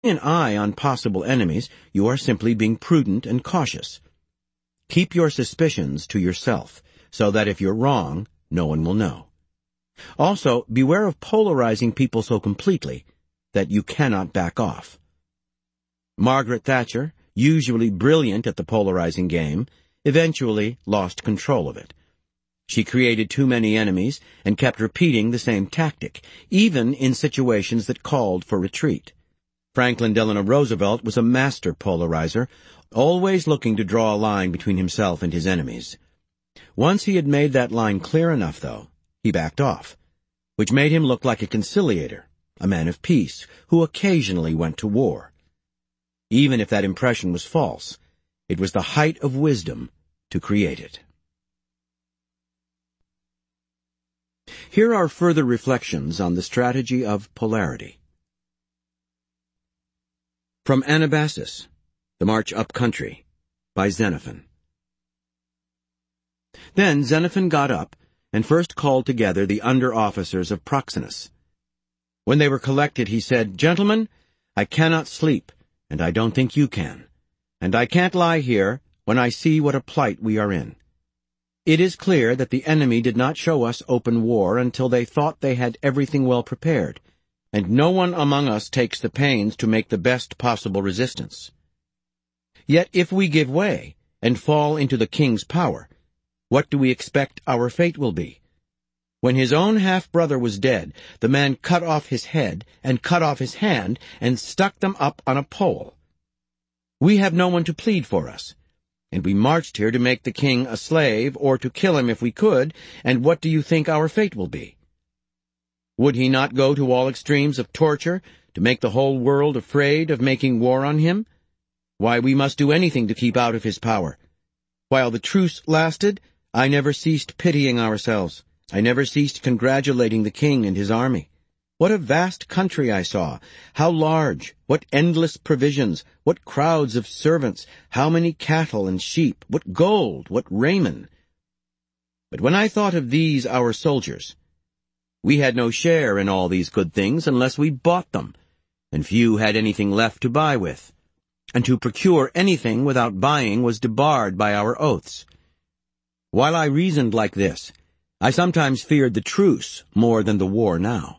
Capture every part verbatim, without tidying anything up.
an eye on possible enemies, you are simply being prudent and cautious. Keep your suspicions to yourself, so that if you're wrong, no one will know. Also, beware of polarizing people so completely that you cannot back off. Margaret Thatcher, usually brilliant at the polarizing game, eventually lost control of it. She created too many enemies and kept repeating the same tactic, even in situations that called for retreat. Franklin Delano Roosevelt was a master polarizer, always looking to draw a line between himself and his enemies. Once he had made that line clear enough, though, he backed off, which made him look like a conciliator, a man of peace, who occasionally went to war. Even if that impression was false, it was the height of wisdom to create it. Here are further reflections on the strategy of polarity. From Anabasis, The March Up Country, by Xenophon. Then Xenophon got up, and first called together the under-officers of Proxenus. When they were collected, he said, "Gentlemen, I cannot sleep, and I don't think you can. And I can't lie here when I see what a plight we are in. It is clear that the enemy did not show us open war until they thought they had everything well prepared, and no one among us takes the pains to make the best possible resistance. Yet if we give way and fall into the king's power, what do we expect our fate will be? When his own half-brother was dead, the man cut off his head and cut off his hand and stuck them up on a pole. We have no one to plead for us, and we marched here to make the king a slave or to kill him if we could, and what do you think our fate will be? Would he not go to all extremes of torture to make the whole world afraid of making war on him? Why, we must do anything to keep out of his power. While the truce lasted, I never ceased pitying ourselves. I never ceased congratulating the king and his army. What a vast country I saw! How large! What endless provisions! What crowds of servants! How many cattle and sheep! What gold! What raiment! But when I thought of these our soldiers, we had no share in all these good things unless we bought them, and few had anything left to buy with. And to procure anything without buying was debarred by our oaths. While I reasoned like this, I sometimes feared the truce more than the war now.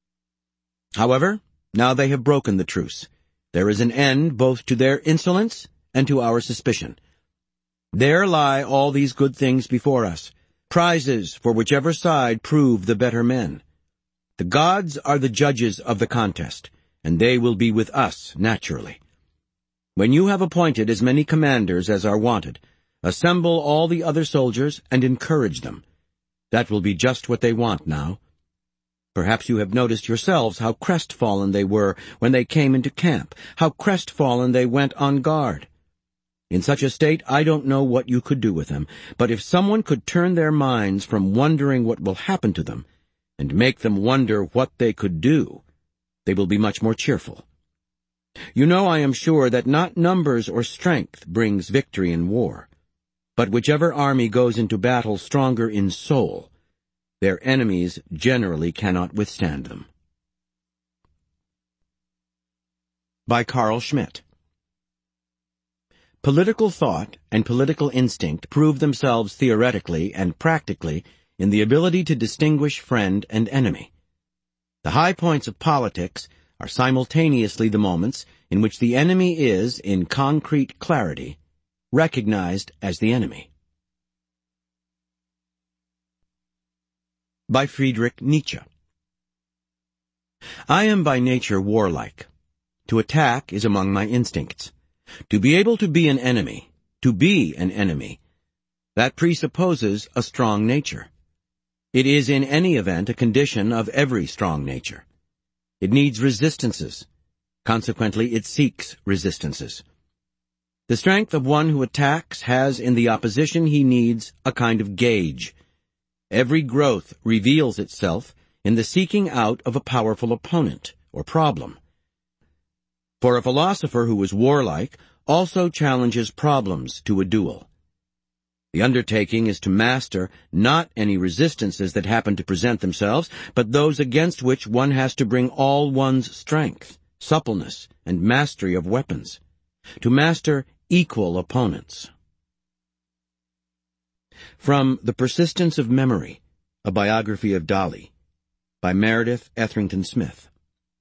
However, now they have broken the truce. There is an end both to their insolence and to our suspicion. There lie all these good things before us, prizes for whichever side prove the better men. The gods are the judges of the contest, and they will be with us naturally. When you have appointed as many commanders as are wanted, assemble all the other soldiers and encourage them. That will be just what they want now. Perhaps you have noticed yourselves how crestfallen they were when they came into camp, how crestfallen they went on guard. In such a state, I don't know what you could do with them, but if someone could turn their minds from wondering what will happen to them, and make them wonder what they could do, they will be much more cheerful. You know, I am sure that not numbers or strength brings victory in war, but whichever army goes into battle stronger in soul, their enemies generally cannot withstand them. By Carl Schmitt. Political thought and political instinct prove themselves theoretically and practically in the ability to distinguish friend and enemy. The high points of politics are simultaneously the moments in which the enemy is, in concrete clarity, recognized as the enemy. By Friedrich Nietzsche. I am by nature warlike. To attack is among my instincts. To be able to be an enemy, to be an enemy, that presupposes a strong nature. It is in any event a condition of every strong nature. It needs resistances. Consequently, it seeks resistances. The strength of one who attacks has in the opposition he needs a kind of gauge. Every growth reveals itself in the seeking out of a powerful opponent or problem. For a philosopher who is warlike also challenges problems to a duel. The undertaking is to master not any resistances that happen to present themselves, but those against which one has to bring all one's strength, suppleness, and mastery of weapons, to master equal opponents. From The Persistence of Memory, a biography of Dali, by Meredith Etherington Smith.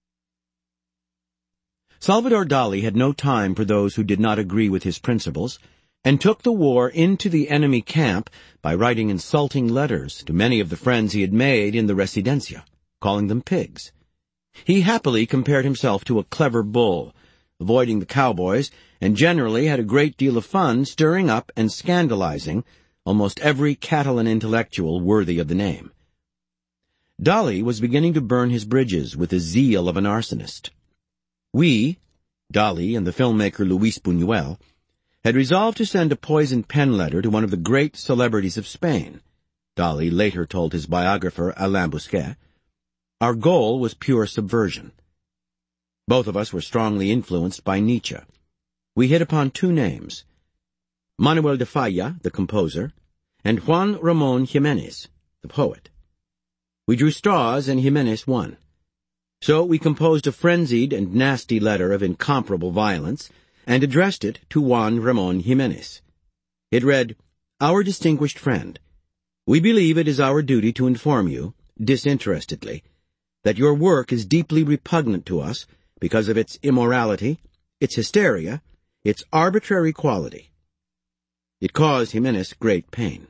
Salvador Dali had no time for those who did not agree with his principles, and took the war into the enemy camp by writing insulting letters to many of the friends he had made in the Residencia, calling them pigs. He happily compared himself to a clever bull, avoiding the cowboys, and generally had a great deal of fun stirring up and scandalizing almost every Catalan intellectual worthy of the name. Dali was beginning to burn his bridges with the zeal of an arsonist. We, Dali and the filmmaker Luis Buñuel, had resolved to send a poisoned pen letter to one of the great celebrities of Spain. Dali later told his biographer Alain Bousquet. Our goal was pure subversion. Both of us were strongly influenced by Nietzsche. We hit upon two names, Manuel de Falla, the composer, and Juan Ramón Jiménez, the poet. We drew straws, and Jiménez won. So we composed a frenzied and nasty letter of incomparable violence, and addressed it to Juan Ramón Jiménez. It read, Our distinguished friend, we believe it is our duty to inform you, disinterestedly, that your work is deeply repugnant to us because of its immorality, its hysteria, its arbitrary quality. It caused Jiménez great pain.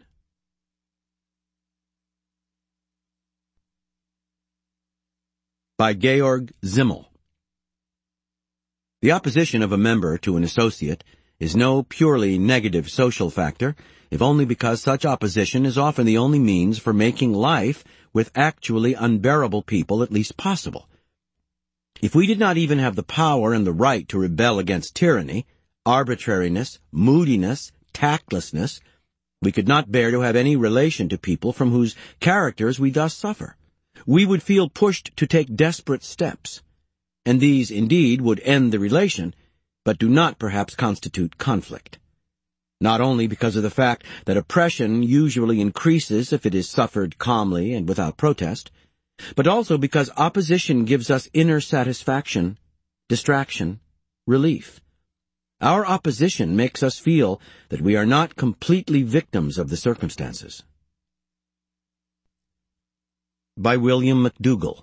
By Georg Simmel. The opposition of a member to an associate is no purely negative social factor, if only because such opposition is often the only means for making life with actually unbearable people at least possible. If we did not even have the power and the right to rebel against tyranny, arbitrariness, moodiness, tactlessness, we could not bear to have any relation to people from whose characters we thus suffer. We would feel pushed to take desperate steps, and these indeed would end the relation, but do not perhaps constitute conflict. Not only because of the fact that oppression usually increases if it is suffered calmly and without protest, but also because opposition gives us inner satisfaction, distraction, relief. Our opposition makes us feel that we are not completely victims of the circumstances. By William McDougall.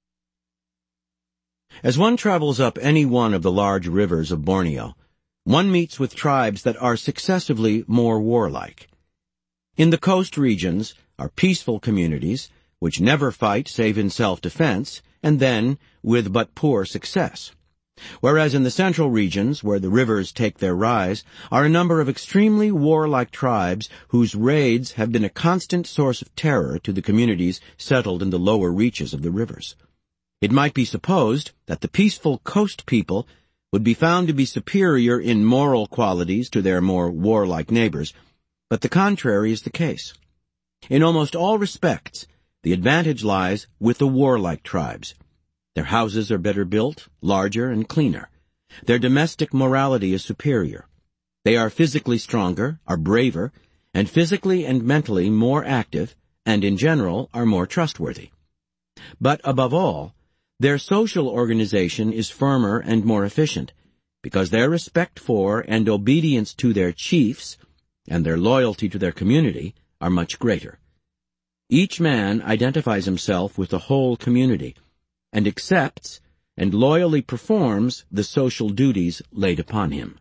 As one travels up any one of the large rivers of Borneo, one meets with tribes that are successively more warlike. In the coast regions are peaceful communities which never fight save in self-defense, and then with but poor success. Whereas in the central regions, where the rivers take their rise, are a number of extremely warlike tribes whose raids have been a constant source of terror to the communities settled in the lower reaches of the rivers. It might be supposed that the peaceful coast people would be found to be superior in moral qualities to their more warlike neighbors, but the contrary is the case. In almost all respects, the advantage lies with the warlike tribes. Their houses are better built, larger, and cleaner. Their domestic morality is superior. They are physically stronger, are braver, and physically and mentally more active, and in general are more trustworthy. But above all, their social organization is firmer and more efficient, because their respect for and obedience to their chiefs, and their loyalty to their community, are much greater. Each man identifies himself with the whole community, and accepts and loyally performs the social duties laid upon him.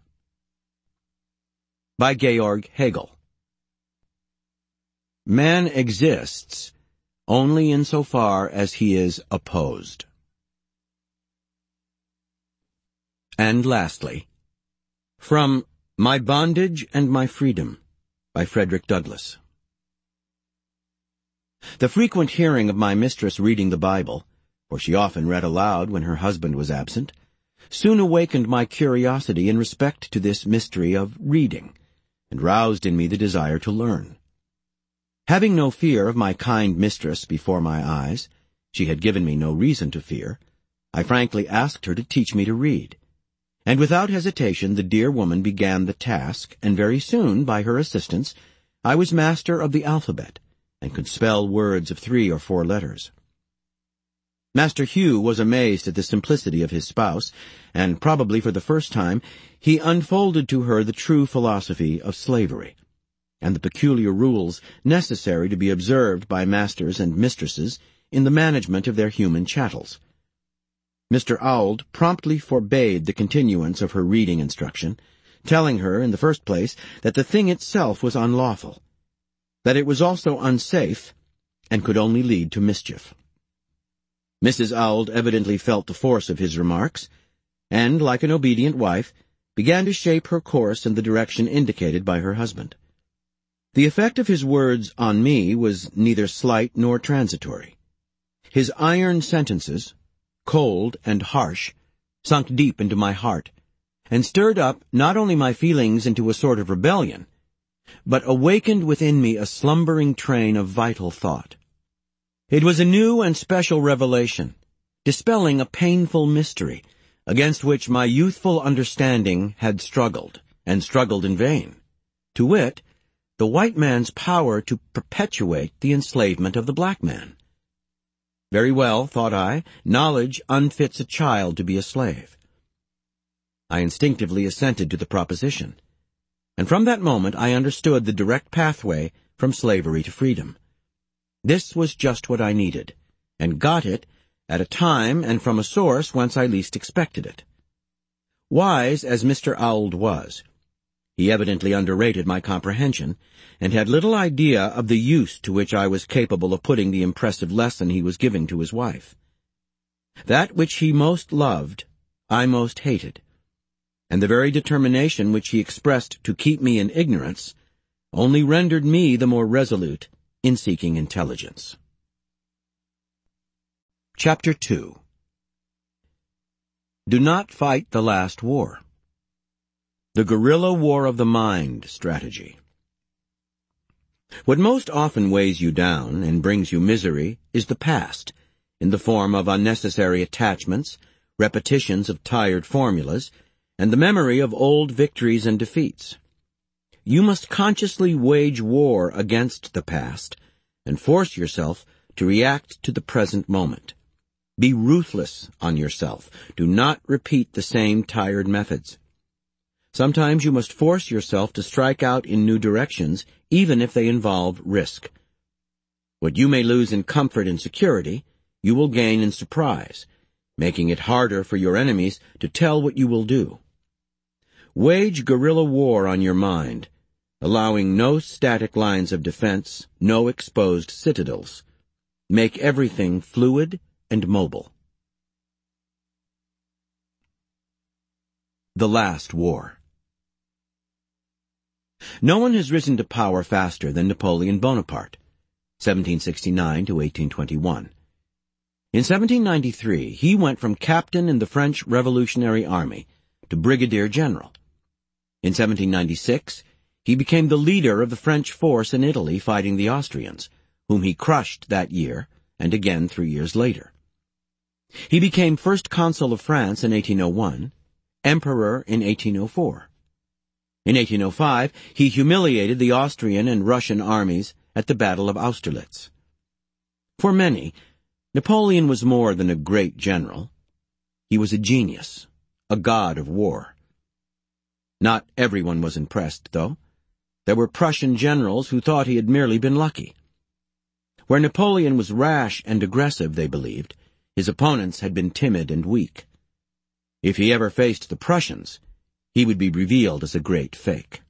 By Georg Hegel. Man exists only insofar as he is opposed. And lastly, from My Bondage and My Freedom, by Frederick Douglass. The frequent hearing of my mistress reading the Bible, for she often read aloud when her husband was absent, soon awakened my curiosity in respect to this mystery of reading, and roused in me the desire to learn. Having no fear of my kind mistress before my eyes, she had given me no reason to fear, I frankly asked her to teach me to read. And without hesitation the dear woman began the task, and very soon, by her assistance, I was master of the alphabet, and could spell words of three or four letters. Master Hugh was amazed at the simplicity of his spouse, and probably for the first time he unfolded to her the true philosophy of slavery, and the peculiar rules necessary to be observed by masters and mistresses in the management of their human chattels. Mister Auld promptly forbade the continuance of her reading instruction, telling her, in the first place, that the thing itself was unlawful, that it was also unsafe, and could only lead to mischief. Missus Auld evidently felt the force of his remarks, and, like an obedient wife, began to shape her course in the direction indicated by her husband. The effect of his words on me was neither slight nor transitory. His iron sentences, cold and harsh, sunk deep into my heart, and stirred up not only my feelings into a sort of rebellion, but awakened within me a slumbering train of vital thought. It was a new and special revelation, dispelling a painful mystery, against which my youthful understanding had struggled, and struggled in vain, to wit, the white man's power to perpetuate the enslavement of the black man. Very well, thought I, knowledge unfits a child to be a slave. I instinctively assented to the proposition, and from that moment I understood the direct pathway from slavery to freedom. This was just what I needed, and got it at a time and from a source whence I least expected it. Wise as Mister Auld was, he evidently underrated my comprehension, and had little idea of the use to which I was capable of putting the impressive lesson he was giving to his wife. That which he most loved, I most hated, and the very determination which he expressed to keep me in ignorance only rendered me the more resolute in seeking intelligence. Chapter two. Do not fight the last war. The guerrilla war of the mind strategy. What most often weighs you down and brings you misery is the past, in the form of unnecessary attachments, repetitions of tired formulas, and the memory of old victories and defeats. You must consciously wage war against the past and force yourself to react to the present moment. Be ruthless on yourself. Do not repeat the same tired methods. Sometimes you must force yourself to strike out in new directions, even if they involve risk. What you may lose in comfort and security, you will gain in surprise, making it harder for your enemies to tell what you will do. Wage guerrilla war on your mind, allowing no static lines of defense, no exposed citadels. Make everything fluid and mobile. The Last War. No one has risen to power faster than Napoleon Bonaparte, seventeen sixty-nine to eighteen twenty-one. In seventeen ninety-three, he went from captain in the French Revolutionary Army to brigadier general. In seventeen ninety-six, he became the leader of the French force in Italy fighting the Austrians, whom he crushed that year and again three years later. He became first consul of France in eighteen oh one, emperor in eighteen oh four. In eighteen oh five, he humiliated the Austrian and Russian armies at the Battle of Austerlitz. For many, Napoleon was more than a great general. He was a genius, a god of war. Not everyone was impressed, though. There were Prussian generals who thought he had merely been lucky. Where Napoleon was rash and aggressive, they believed, his opponents had been timid and weak. If he ever faced the Prussians, he would be revealed as a great fake.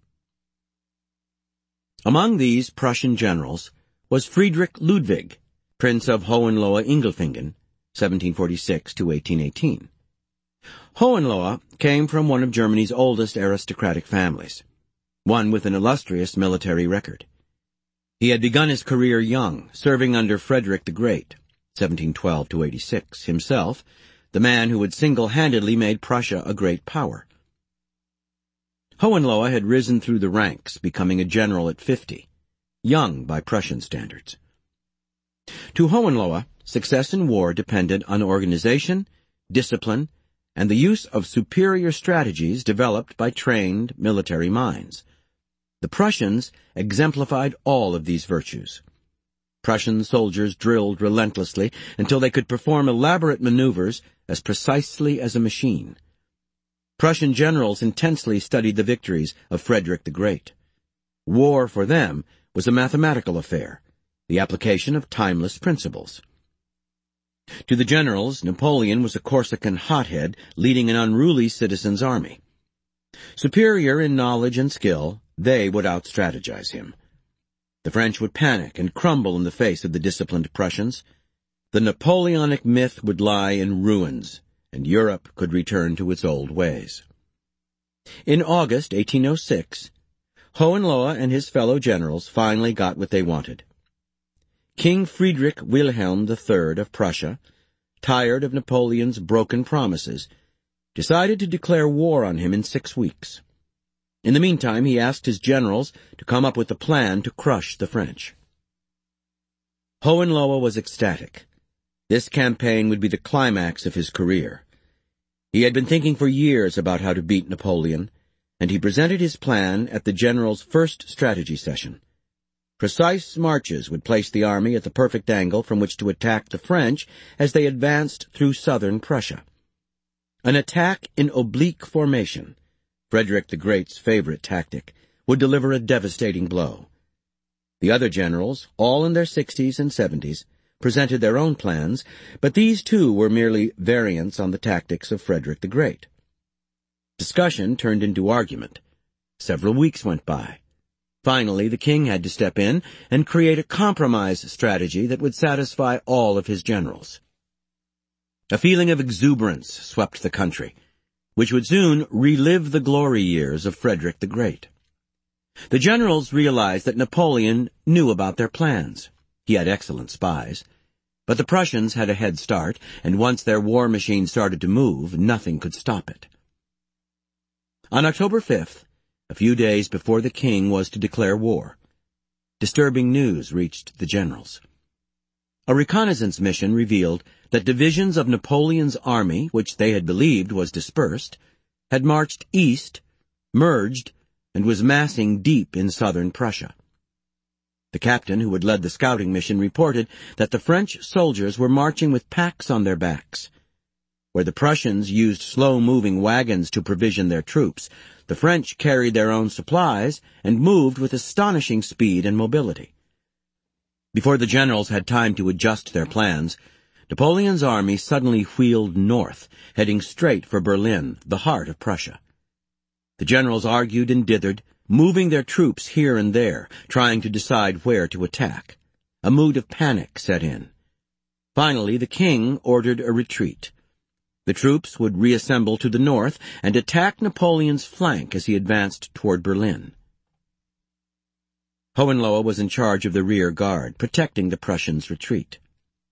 Among these Prussian generals was Friedrich Ludwig, Prince of Hohenlohe-Ingelfingen, seventeen forty-six to eighteen eighteen. Hohenlohe came from one of Germany's oldest aristocratic families, one with an illustrious military record. He had begun his career young, serving under Frederick the Great, seventeen twelve to eighty-six, himself the man who had single-handedly made Prussia a great power. Hohenlohe had risen through the ranks, becoming a general at fifty, young by Prussian standards. To Hohenlohe, success in war depended on organization, discipline, and the use of superior strategies developed by trained military minds. The Prussians exemplified all of these virtues. Prussian soldiers drilled relentlessly until they could perform elaborate maneuvers as precisely as a machine. Prussian generals intensely studied the victories of Frederick the Great. War for them was a mathematical affair, the application of timeless principles. To the generals, Napoleon was a Corsican hothead leading an unruly citizens' army. Superior in knowledge and skill, they would out-strategize him. The French would panic and crumble in the face of the disciplined Prussians. The Napoleonic myth would lie in ruins, and Europe could return to its old ways. In August eighteen oh six, Hohenlohe and his fellow generals finally got what they wanted. King Friedrich Wilhelm the Third of Prussia, tired of Napoleon's broken promises, decided to declare war on him in six weeks. In the meantime, he asked his generals to come up with a plan to crush the French. Hohenlohe was ecstatic. This campaign would be the climax of his career. He had been thinking for years about how to beat Napoleon, and he presented his plan at the generals' first strategy session. Precise marches would place the army at the perfect angle from which to attack the French as they advanced through southern Prussia. An attack in oblique formation, Frederick the Great's favorite tactic, would deliver a devastating blow. The other generals, all in their sixties and seventies, presented their own plans, but these too were merely variants on the tactics of Frederick the Great. Discussion turned into argument. Several weeks went by. Finally, the king had to step in and create a compromise strategy that would satisfy all of his generals. A feeling of exuberance swept the country, which would soon relive the glory years of Frederick the Great. The generals realized that Napoleon knew about their plans. He had excellent spies. But the Prussians had a head start, and once their war machine started to move, nothing could stop it. On October fifth, a few days before the king was to declare war, disturbing news reached the generals. A reconnaissance mission revealed that divisions of Napoleon's army, which they had believed was dispersed, had marched east, merged, and was massing deep in southern Prussia. The captain who had led the scouting mission reported that the French soldiers were marching with packs on their backs. Where the Prussians used slow-moving wagons to provision their troops, the French carried their own supplies and moved with astonishing speed and mobility. Before the generals had time to adjust their plans, Napoleon's army suddenly wheeled north, heading straight for Berlin, the heart of Prussia. The generals argued and dithered, moving their troops here and there, trying to decide where to attack. A mood of panic set in. Finally, the king ordered a retreat. The troops would reassemble to the north and attack Napoleon's flank as he advanced toward Berlin. Hohenlohe was in charge of the rear guard, protecting the Prussians' retreat.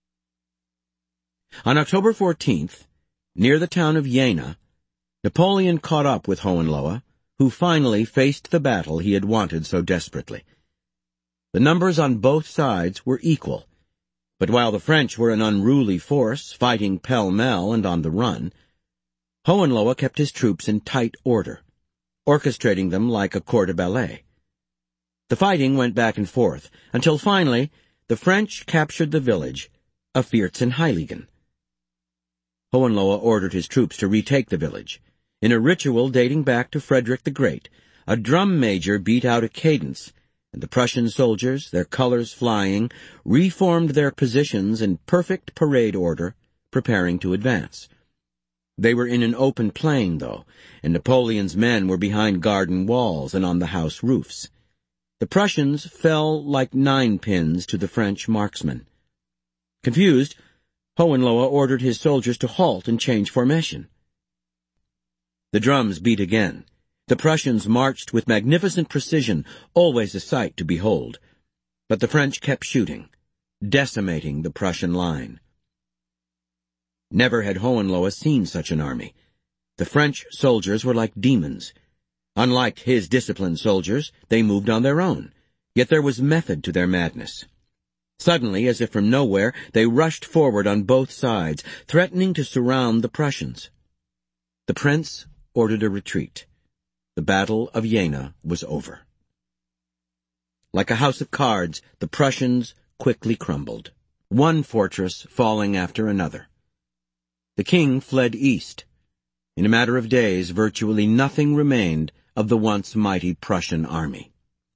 On October fourteenth, near the town of Jena, Napoleon caught up with Hohenlohe, who finally faced the battle he had wanted so desperately. The numbers on both sides were equal, but while the French were an unruly force, fighting pell-mell and on the run, Hohenlohe kept his troops in tight order, orchestrating them like a corps de ballet. The fighting went back and forth, until finally the French captured the village of Vierzehnheiligen. Hohenlohe ordered his troops to retake the village. In a ritual dating back to Frederick the Great, a drum major beat out a cadence, and the Prussian soldiers, their colors flying, reformed their positions in perfect parade order, preparing to advance. They were in an open plain, though, and Napoleon's men were behind garden walls and on the house roofs. The Prussians fell like ninepins to the French marksmen. Confused, Hohenlohe ordered his soldiers to halt and change formation. The drums beat again. The Prussians marched with magnificent precision, always a sight to behold. But the French kept shooting, decimating the Prussian line. Never had Hohenlohe seen such an army. The French soldiers were like demons. Unlike his disciplined soldiers, they moved on their own, yet there was method to their madness. Suddenly, as if from nowhere, they rushed forward on both sides, threatening to surround the Prussians. The prince ordered a retreat. The Battle of Jena was over. Like a house of cards, the Prussians quickly crumbled, one fortress falling after another. The king fled east. In a matter of days, virtually nothing remained of the once mighty Prussian army.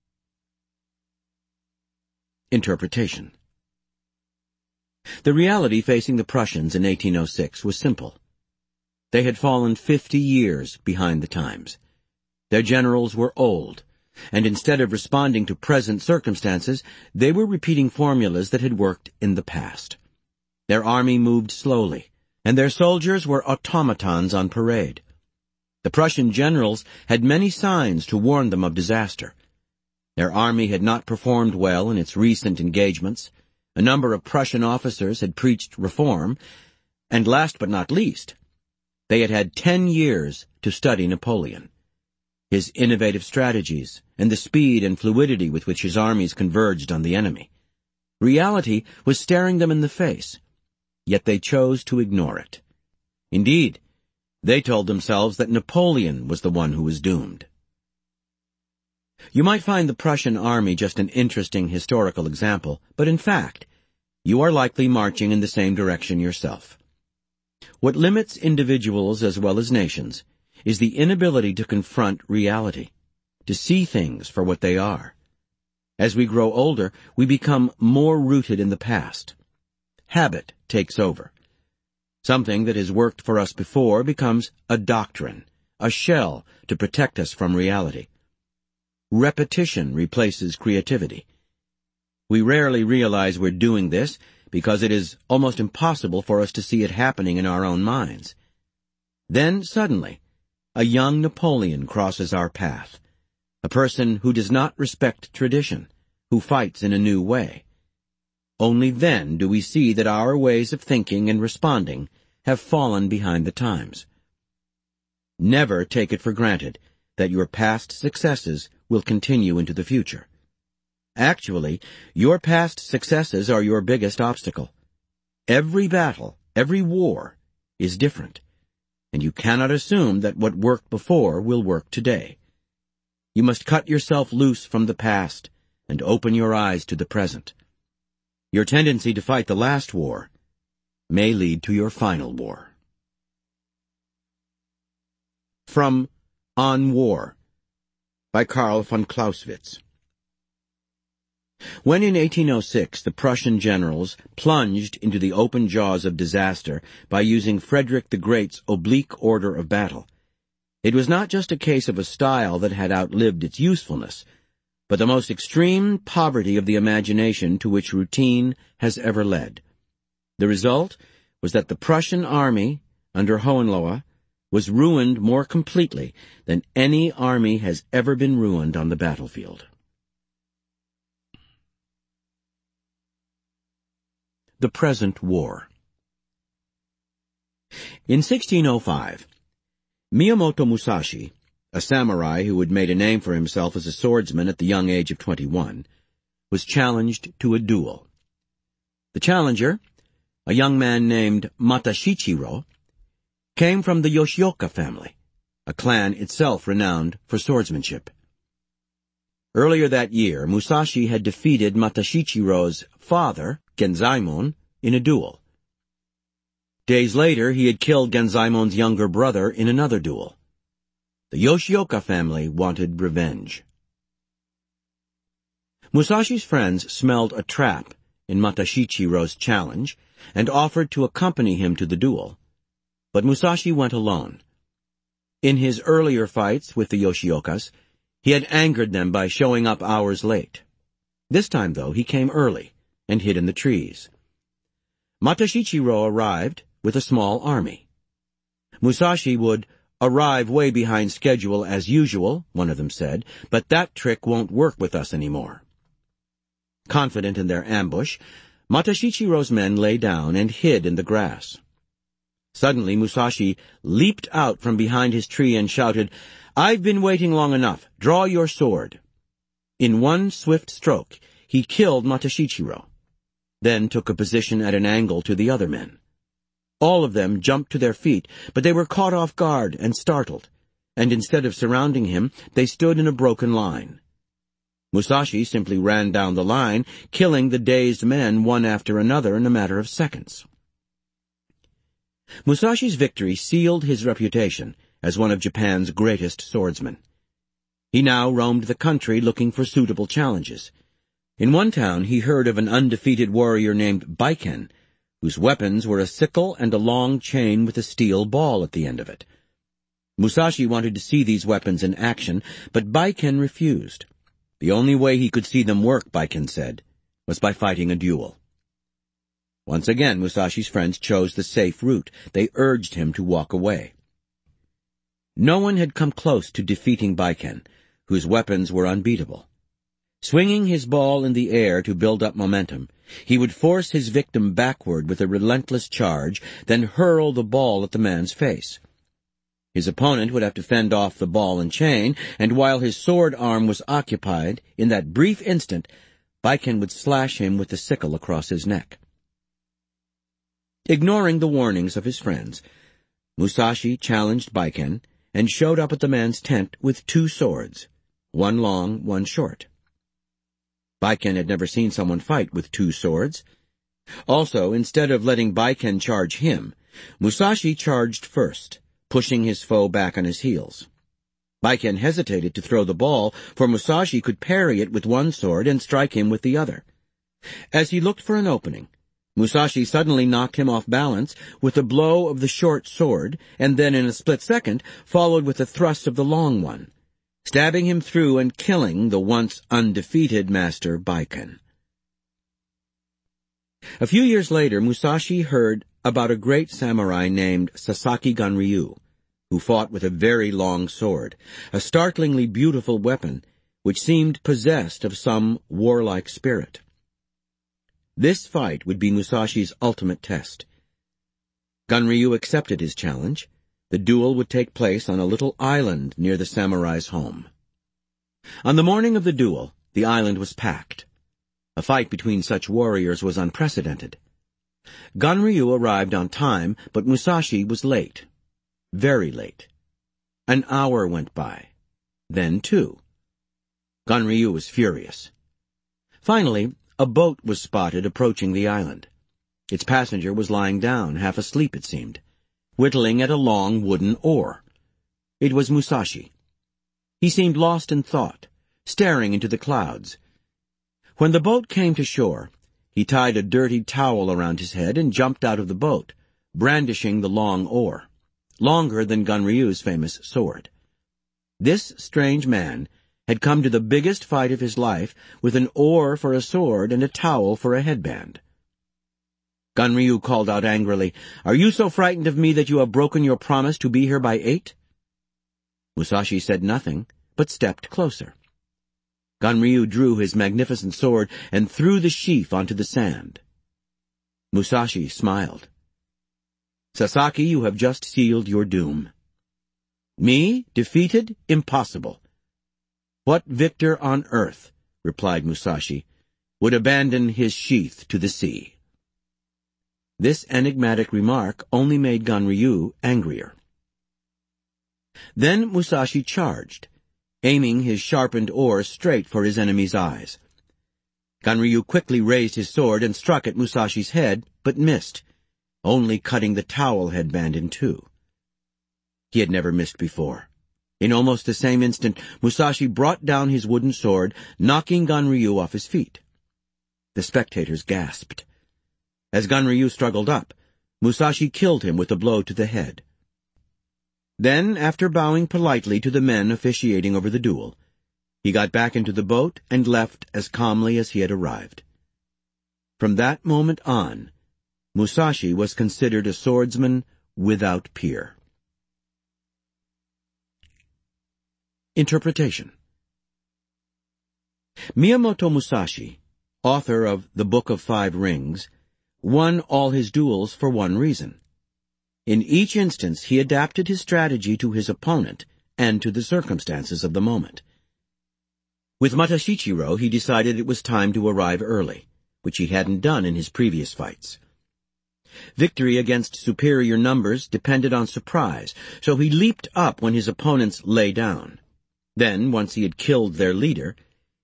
Interpretation. The reality facing the Prussians in eighteen oh six was simple. They had fallen fifty years behind the times. Their generals were old, and instead of responding to present circumstances, they were repeating formulas that had worked in the past. Their army moved slowly, and their soldiers were automatons on parade. The Prussian generals had many signs to warn them of disaster. Their army had not performed well in its recent engagements. A number of Prussian officers had preached reform, and last but not least, they had had ten years to study Napoleon, his innovative strategies, and the speed and fluidity with which his armies converged on the enemy. Reality was staring them in the face, yet they chose to ignore it. Indeed, they told themselves that Napoleon was the one who was doomed. You might find the Prussian army just an interesting historical example, but in fact, you are likely marching in the same direction yourself. What limits individuals as well as nations is the inability to confront reality, to see things for what they are. As we grow older, we become more rooted in the past. Habit takes over. Something that has worked for us before becomes a doctrine, a shell to protect us from reality. Repetition replaces creativity. We rarely realize we're doing this because it is almost impossible for us to see it happening in our own minds. Then, suddenly, a young Napoleon crosses our path, a person who does not respect tradition, who fights in a new way. Only then do we see that our ways of thinking and responding have fallen behind the times. Never take it for granted that your past successes will continue into the future. Actually, your past successes are your biggest obstacle. Every battle, every war, is different, and you cannot assume that what worked before will work today. You must cut yourself loose from the past and open your eyes to the present. Your tendency to fight the last war may lead to your final war. From On War, by Karl von Clausewitz. When in eighteen oh six the Prussian generals plunged into the open jaws of disaster by using Frederick the Great's oblique order of battle, it was not just a case of a style that had outlived its usefulness, but the most extreme poverty of the imagination to which routine has ever led. The result was that the Prussian army, under Hohenlohe, was ruined more completely than any army has ever been ruined on the battlefield. The Present War. In sixteen oh five, Miyamoto Musashi, a samurai who had made a name for himself as a swordsman at the young age of twenty-one, was challenged to a duel. The challenger, a young man named Matashichiro, came from the Yoshioka family, a clan itself renowned for swordsmanship. Earlier that year, Musashi had defeated Matashichiro's father, Genzaemon, in a duel. Days later, he had killed Genzaemon's younger brother in another duel. The Yoshioka family wanted revenge. Musashi's friends smelled a trap in Matashichiro's challenge and offered to accompany him to the duel. But Musashi went alone. In his earlier fights with the Yoshiokas, he had angered them by showing up hours late. This time, though, he came early and hid in the trees. Matashichiro arrived with a small army. Musashi would arrive way behind schedule as usual, one of them said, but that trick won't work with us anymore. Confident in their ambush, Matashichiro's men lay down and hid in the grass. Suddenly, Musashi leaped out from behind his tree and shouted, "I've been waiting long enough. Draw your sword." In one swift stroke, he killed Matashichiro, then took a position at an angle to the other men. All of them jumped to their feet, but they were caught off guard and startled, and instead of surrounding him, they stood in a broken line. Musashi simply ran down the line, killing the dazed men one after another in a matter of seconds. Musashi's victory sealed his reputation as one of Japan's greatest swordsmen. He now roamed the country looking for suitable challenges. In one town he heard of an undefeated warrior named Baiken, whose weapons were a sickle and a long chain with a steel ball at the end of it. Musashi wanted to see these weapons in action, but Baiken refused. The only way he could see them work, Baiken said, was by fighting a duel. Once again, Musashi's friends chose the safe route. They urged him to walk away. No one had come close to defeating Baiken, whose weapons were unbeatable. Swinging his ball in the air to build up momentum, he would force his victim backward with a relentless charge, then hurl the ball at the man's face. His opponent would have to fend off the ball and chain, and while his sword arm was occupied, in that brief instant, Baiken would slash him with the sickle across his neck. Ignoring the warnings of his friends, Musashi challenged Baiken and showed up at the man's tent with two swords, one long, one short. Baiken had never seen someone fight with two swords. Also, instead of letting Baiken charge him, Musashi charged first, pushing his foe back on his heels. Baiken hesitated to throw the ball, for Musashi could parry it with one sword and strike him with the other. As he looked for an opening, Musashi suddenly knocked him off balance with a blow of the short sword, and then in a split second followed with a thrust of the long one, stabbing him through and killing the once undefeated master Baiken. A few years later, Musashi heard about a great samurai named Sasaki Ganryu, who fought with a very long sword, a startlingly beautiful weapon which seemed possessed of some warlike spirit. This fight would be Musashi's ultimate test. Ganryu accepted his challenge. The duel would take place on a little island near the samurai's home. On the morning of the duel, the island was packed. A fight between such warriors was unprecedented. Ganryu arrived on time, but Musashi was late. Very late. An hour went by. Then two. Ganryu was furious. Finally, a boat was spotted approaching the island. Its passenger was lying down, half asleep it seemed, whittling at a long wooden oar. It was Musashi. He seemed lost in thought, staring into the clouds. When the boat came to shore, he tied a dirty towel around his head and jumped out of the boat, brandishing the long oar, longer than Ganryu's famous sword. This strange man had come to the biggest fight of his life with an oar for a sword and a towel for a headband. Ganryu called out angrily, "Are you so frightened of me that you have broken your promise to be here by eight?" Musashi said nothing, but stepped closer. Ganryu drew his magnificent sword and threw the sheath onto the sand. Musashi smiled. "Sasaki, you have just sealed your doom." "Me? Defeated? Impossible." "What victor on earth," replied Musashi, "would abandon his sheath to the sea?" This enigmatic remark only made Ganryu angrier. Then Musashi charged, aiming his sharpened oar straight for his enemy's eyes. Ganryu quickly raised his sword and struck at Musashi's head, but missed, only cutting the towel headband in two. He had never missed before. In almost the same instant, Musashi brought down his wooden sword, knocking Ganryu off his feet. The spectators gasped. As Ganryu struggled up, Musashi killed him with a blow to the head. Then, after bowing politely to the men officiating over the duel, he got back into the boat and left as calmly as he had arrived. From that moment on, Musashi was considered a swordsman without peer. Interpretation. Miyamoto Musashi, author of The Book of Five Rings, won all his duels for one reason. In each instance, he adapted his strategy to his opponent and to the circumstances of the moment. With Matashichiro, he decided it was time to arrive early, which he hadn't done in his previous fights. Victory against superior numbers depended on surprise, so he leaped up when his opponents lay down. Then, once he had killed their leader,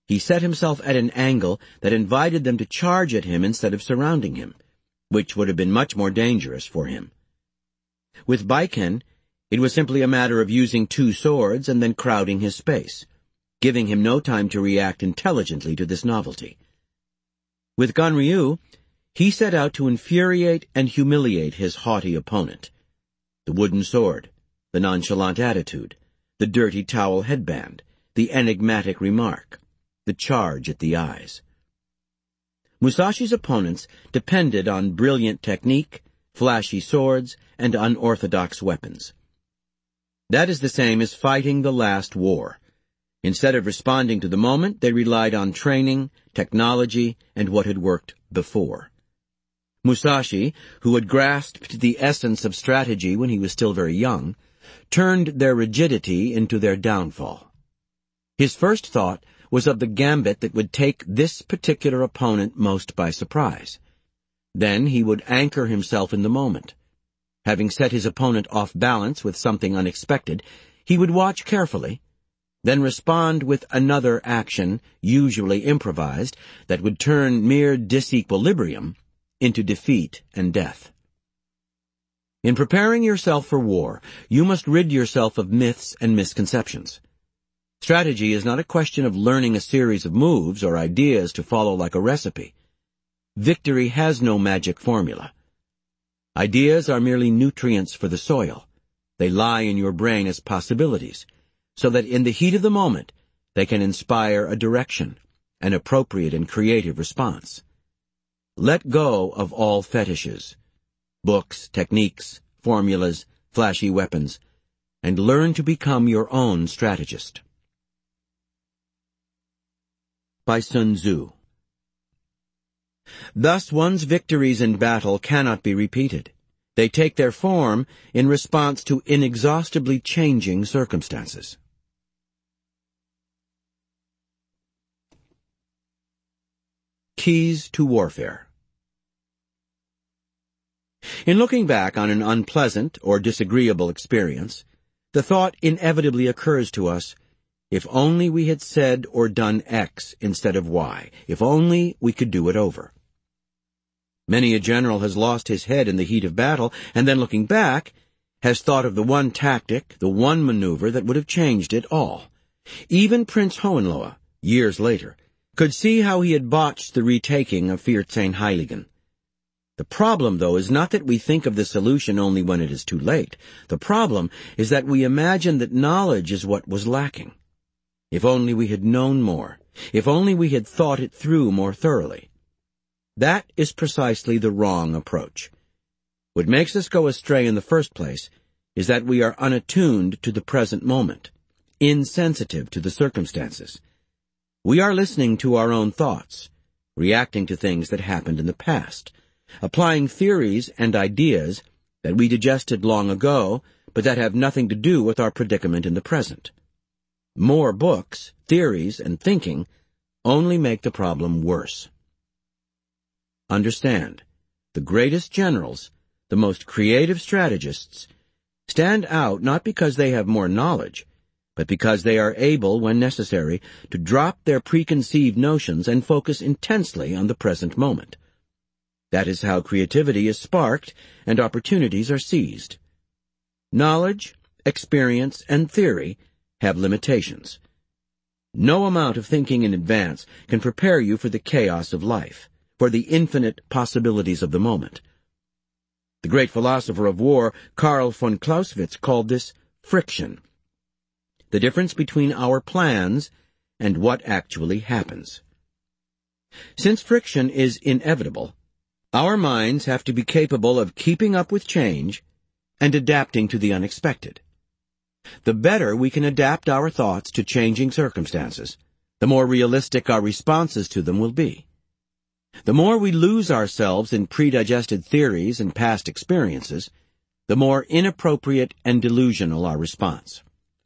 He set himself at an angle that invited them to charge at him instead of surrounding him, which would have been much more dangerous for him. With Baiken, it was simply a matter of using two swords and then crowding his space, giving him no time to react intelligently to this novelty. With Ganryu, he set out to infuriate and humiliate his haughty opponent. The wooden sword, the nonchalant attitude, the dirty towel headband, the enigmatic remark, the charge at the eyes. Musashi's opponents depended on brilliant technique, flashy swords, and unorthodox weapons. That is the same as fighting the last war. Instead of responding to the moment, they relied on training, technology, and what had worked before. Musashi, who had grasped the essence of strategy when he was still very young, turned their rigidity into their downfall. His first thought was of the gambit that would take this particular opponent most by surprise. Then he would anchor himself in the moment. Having set his opponent off balance with something unexpected, he would watch carefully, then respond with another action, usually improvised, that would turn mere disequilibrium into defeat and death. In preparing yourself for war, you must rid yourself of myths and misconceptions. Strategy is not a question of learning a series of moves or ideas to follow like a recipe. Victory has no magic formula. Ideas are merely nutrients for the soil. They lie in your brain as possibilities, so that in the heat of the moment, they can inspire a direction, an appropriate and creative response. Let go of all fetishes, books, techniques, formulas, flashy weapons, and learn to become your own strategist. By Sun Tzu. Thus one's victories in battle cannot be repeated. They take their form in response to inexhaustibly changing circumstances. Keys to Warfare. In looking back on an unpleasant or disagreeable experience, the thought inevitably occurs to us, if only we had said or done X instead of Y, if only we could do it over. Many a general has lost his head in the heat of battle, and then looking back, has thought of the one tactic, the one maneuver that would have changed it all. Even Prince Hohenlohe, years later, could see how he had botched the retaking of Vierzehnheiligen. The problem, though, is not that we think of the solution only when it is too late. The problem is that we imagine that knowledge is what was lacking. If only we had known more. If only we had thought it through more thoroughly. That is precisely the wrong approach. What makes us go astray in the first place is that we are unattuned to the present moment, insensitive to the circumstances. We are listening to our own thoughts, reacting to things that happened in the past, applying theories and ideas that we digested long ago, but that have nothing to do with our predicament in the present. More books, theories, and thinking only make the problem worse. Understand, the greatest generals, the most creative strategists, stand out not because they have more knowledge, but because they are able, when necessary, to drop their preconceived notions and focus intensely on the present moment. That is how creativity is sparked and opportunities are seized. Knowledge, experience, and theory have limitations. No amount of thinking in advance can prepare you for the chaos of life, for the infinite possibilities of the moment. The great philosopher of war, Karl von Clausewitz, called this friction, the difference between our plans and what actually happens. Since friction is inevitable, our minds have to be capable of keeping up with change and adapting to the unexpected. The better we can adapt our thoughts to changing circumstances, the more realistic our responses to them will be. The more we lose ourselves in predigested theories and past experiences, the more inappropriate and delusional our response.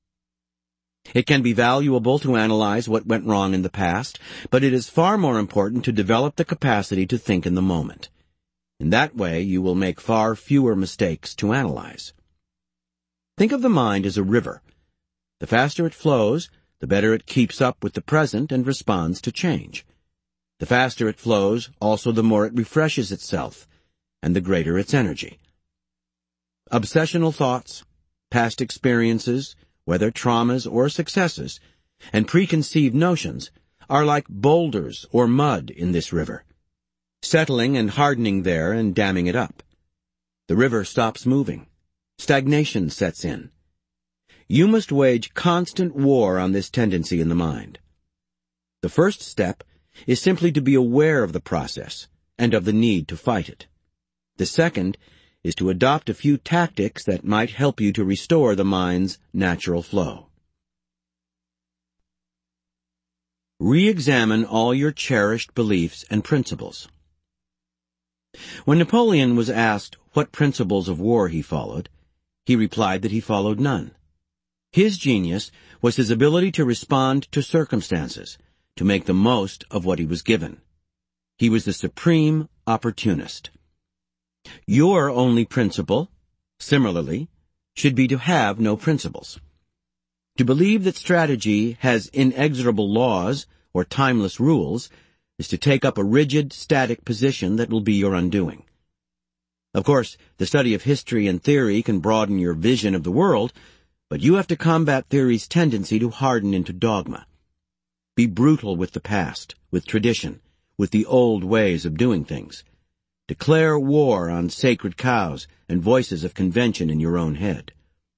It can be valuable to analyze what went wrong in the past, but it is far more important to develop the capacity to think in the moment. In that way, you will make far fewer mistakes to analyze. Think of the mind as a river. The faster it flows, the better it keeps up with the present and responds to change. The faster it flows, also the more it refreshes itself, and the greater its energy. Obsessional thoughts, past experiences, whether traumas or successes, and preconceived notions are like boulders or mud in this river, settling and hardening there and damming it up. The river stops moving. Stagnation sets in. You must wage constant war on this tendency in the mind. The first step is simply to be aware of the process and of the need to fight it. The second is to adopt a few tactics that might help you to restore the mind's natural flow. Re-examine all your cherished beliefs and principles. When Napoleon was asked what principles of war he followed, he replied that he followed none. His genius was his ability to respond to circumstances, to make the most of what he was given. He was the supreme opportunist. Your only principle, similarly, should be to have no principles. To believe that strategy has inexorable laws or timeless rules is to take up a rigid, static position that will be your undoing. Of course, the study of history and theory can broaden your vision of the world, but you have to combat theory's tendency to harden into dogma. Be brutal with the past, with tradition, with the old ways of doing things. Declare war on sacred cows and voices of convention in your own head.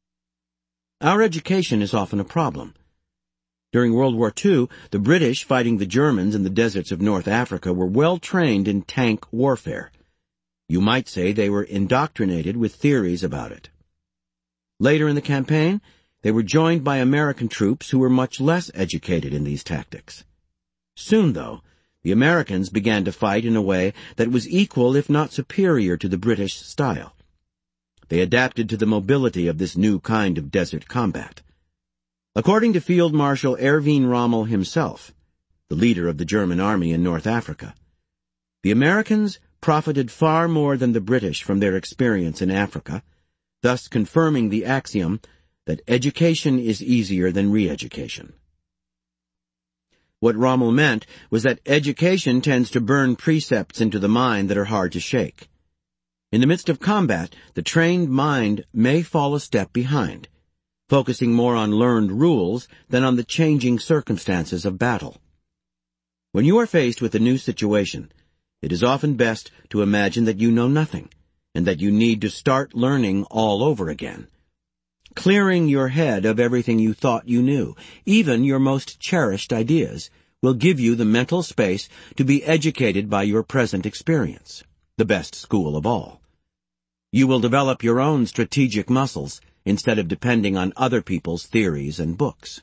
Our education is often a problem. During World War Two, the British fighting the Germans in the deserts of North Africa were well trained in tank warfare. You might say they were indoctrinated with theories about it. Later in the campaign, they were joined by American troops who were much less educated in these tactics. Soon, though, the Americans began to fight in a way that was equal if not superior to the British style. They adapted to the mobility of this new kind of desert combat. According to Field Marshal Erwin Rommel himself, the leader of the German army in North Africa, the Americans profited far more than the British from their experience in Africa, thus confirming the axiom that education is easier than re-education. What Rommel meant was that education tends to burn precepts into the mind that are hard to shake. In the midst of combat, the trained mind may fall a step behind, focusing more on learned rules than on the changing circumstances of battle. When you are faced with a new situation, it is often best to imagine that you know nothing, and that you need to start learning all over again. Clearing your head of everything you thought you knew, even your most cherished ideas, will give you the mental space to be educated by your present experience, the best school of all. You will develop your own strategic muscles instead of depending on other people's theories and books.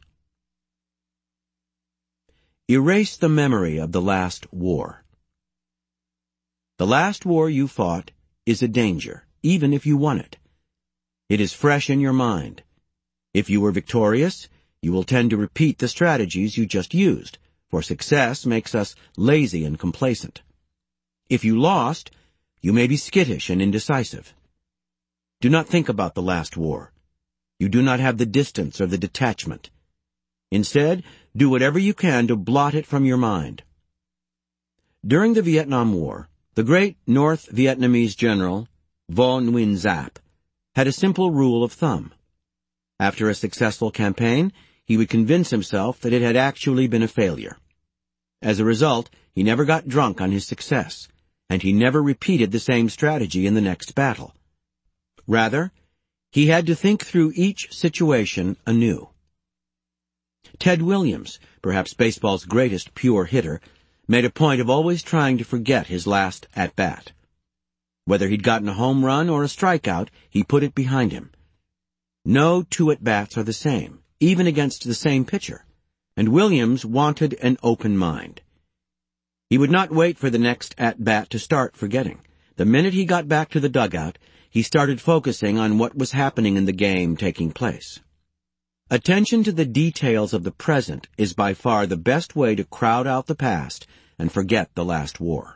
Erase the memory of the last war. The last war you fought is a danger, even if you won it. It is fresh in your mind. If you were victorious, you will tend to repeat the strategies you just used, for success makes us lazy and complacent. If you lost, you may be skittish and indecisive. Do not think about the last war. You do not have the distance or the detachment. Instead, do whatever you can to blot it from your mind. During the Vietnam War, the great North Vietnamese general, Vo Nguyen Giap, had a simple rule of thumb. After a successful campaign, he would convince himself that it had actually been a failure. As a result, he never got drunk on his success, and he never repeated the same strategy in the next battle. Rather, he had to think through each situation anew. Ted Williams, perhaps baseball's greatest pure hitter, made a point of always trying to forget his last at-bat. Whether he'd gotten a home run or a strikeout, he put it behind him. No two at-bats are the same, even against the same pitcher, and Williams wanted an open mind. He would not wait for the next at-bat to start forgetting. The minute he got back to the dugout, he started focusing on what was happening in the game taking place. Attention to the details of the present is by far the best way to crowd out the past and forget the last war.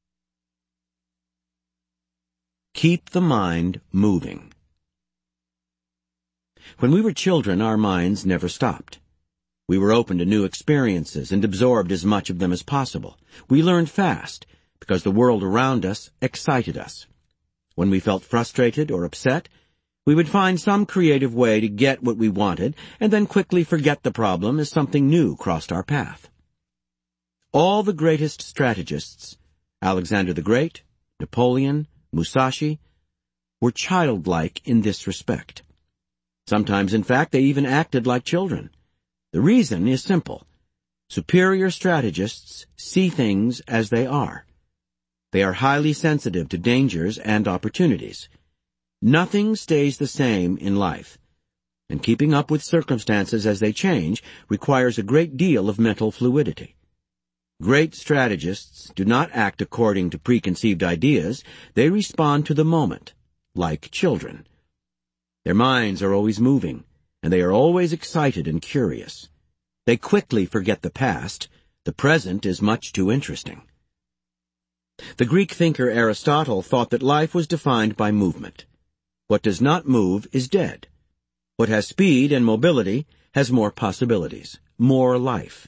Keep the mind moving. When we were children, our minds never stopped. We were open to new experiences and absorbed as much of them as possible. We learned fast because the world around us excited us. When we felt frustrated or upset, we would find some creative way to get what we wanted and then quickly forget the problem as something new crossed our path. All the greatest strategists, Alexander the Great, Napoleon, Musashi, were childlike in this respect. Sometimes, in fact, they even acted like children. The reason is simple. Superior strategists see things as they are. They are highly sensitive to dangers and opportunities. Nothing stays the same in life, and keeping up with circumstances as they change requires a great deal of mental fluidity. Great strategists do not act according to preconceived ideas. They respond to the moment, like children. Their minds are always moving, and they are always excited and curious. They quickly forget the past. The present is much too interesting. The Greek thinker Aristotle thought that life was defined by movement. What does not move is dead. What has speed and mobility has more possibilities, more life.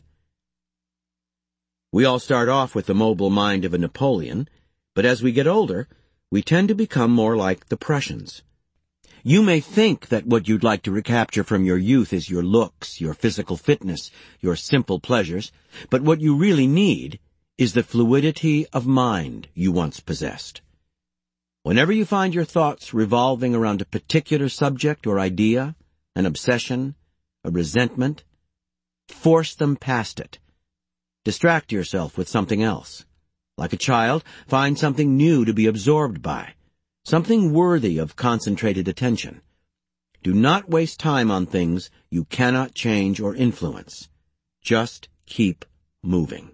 We all start off with the mobile mind of a Napoleon, but as we get older, we tend to become more like the Prussians. You may think that what you'd like to recapture from your youth is your looks, your physical fitness, your simple pleasures, but what you really need is the fluidity of mind you once possessed. Whenever you find your thoughts revolving around a particular subject or idea, an obsession, a resentment, force them past it. Distract yourself with something else. Like a child, find something new to be absorbed by. Something worthy of concentrated attention. Do not waste time on things you cannot change or influence. Just keep moving.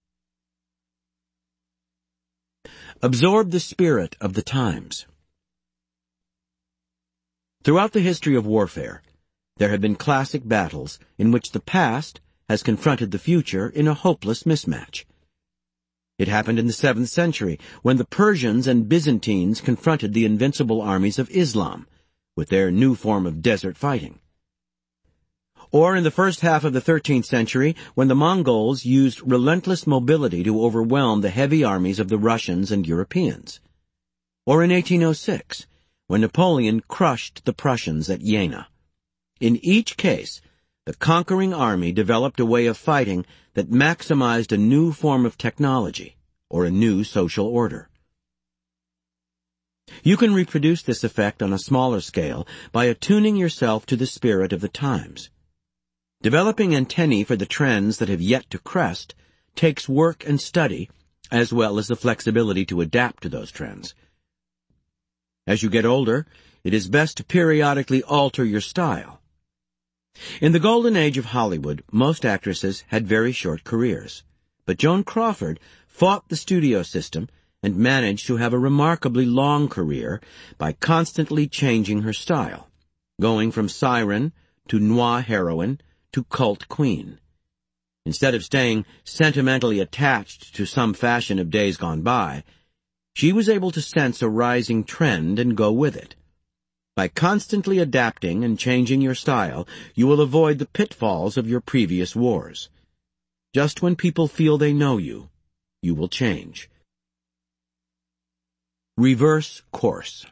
Absorb the spirit of the times. Throughout the history of warfare, there have been classic battles in which the past has confronted the future in a hopeless mismatch. It happened in the seventh century, when the Persians and Byzantines confronted the invincible armies of Islam, with their new form of desert fighting. Or in the first half of the thirteenth century, when the Mongols used relentless mobility to overwhelm the heavy armies of the Russians and Europeans. Or in eighteen oh six, when Napoleon crushed the Prussians at Jena. In each case, the conquering army developed a way of fighting that maximized a new form of technology, or a new social order. You can reproduce this effect on a smaller scale by attuning yourself to the spirit of the times. Developing antennae for the trends that have yet to crest takes work and study, as well as the flexibility to adapt to those trends. As you get older, it is best to periodically alter your style. In the golden age of Hollywood, most actresses had very short careers, but Joan Crawford fought the studio system and managed to have a remarkably long career by constantly changing her style, going from siren to noir heroine to cult queen. Instead of staying sentimentally attached to some fashion of days gone by, she was able to sense a rising trend and go with it. By constantly adapting and changing your style, you will avoid the pitfalls of your previous wars. Just when people feel they know you, you will change. Reverse course.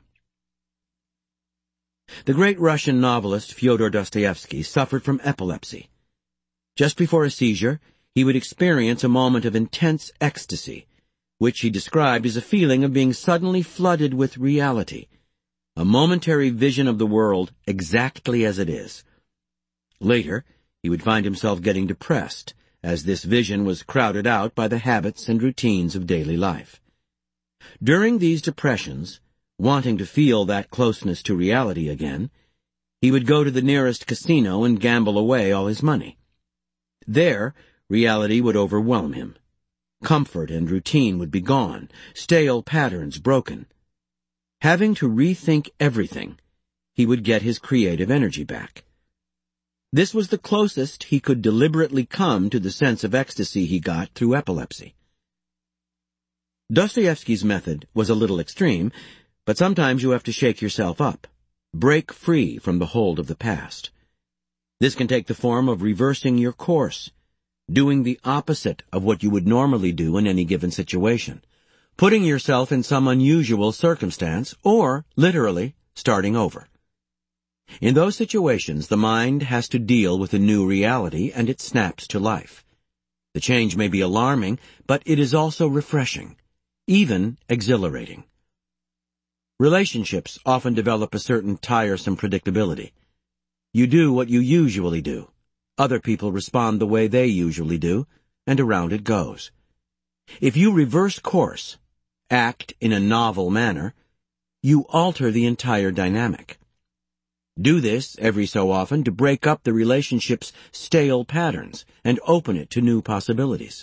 The great Russian novelist Fyodor Dostoevsky suffered from epilepsy. Just before a seizure, he would experience a moment of intense ecstasy, which he described as a feeling of being suddenly flooded with reality, a momentary vision of the world exactly as it is. Later, he would find himself getting depressed, as this vision was crowded out by the habits and routines of daily life. During these depressions, wanting to feel that closeness to reality again, he would go to the nearest casino and gamble away all his money. There, reality would overwhelm him. Comfort and routine would be gone, stale patterns broken. Having to rethink everything, he would get his creative energy back. This was the closest he could deliberately come to the sense of ecstasy he got through epilepsy. Dostoevsky's method was a little extreme, but sometimes you have to shake yourself up, break free from the hold of the past. This can take the form of reversing your course, doing the opposite of what you would normally do in any given situation, putting yourself in some unusual circumstance, or, literally, starting over. In those situations, the mind has to deal with a new reality, and it snaps to life. The change may be alarming, but it is also refreshing, even exhilarating. Relationships often develop a certain tiresome predictability. You do what you usually do. Other people respond the way they usually do, and around it goes. If you reverse course, act in a novel manner, you alter the entire dynamic. Do this every so often to break up the relationship's stale patterns and open it to new possibilities.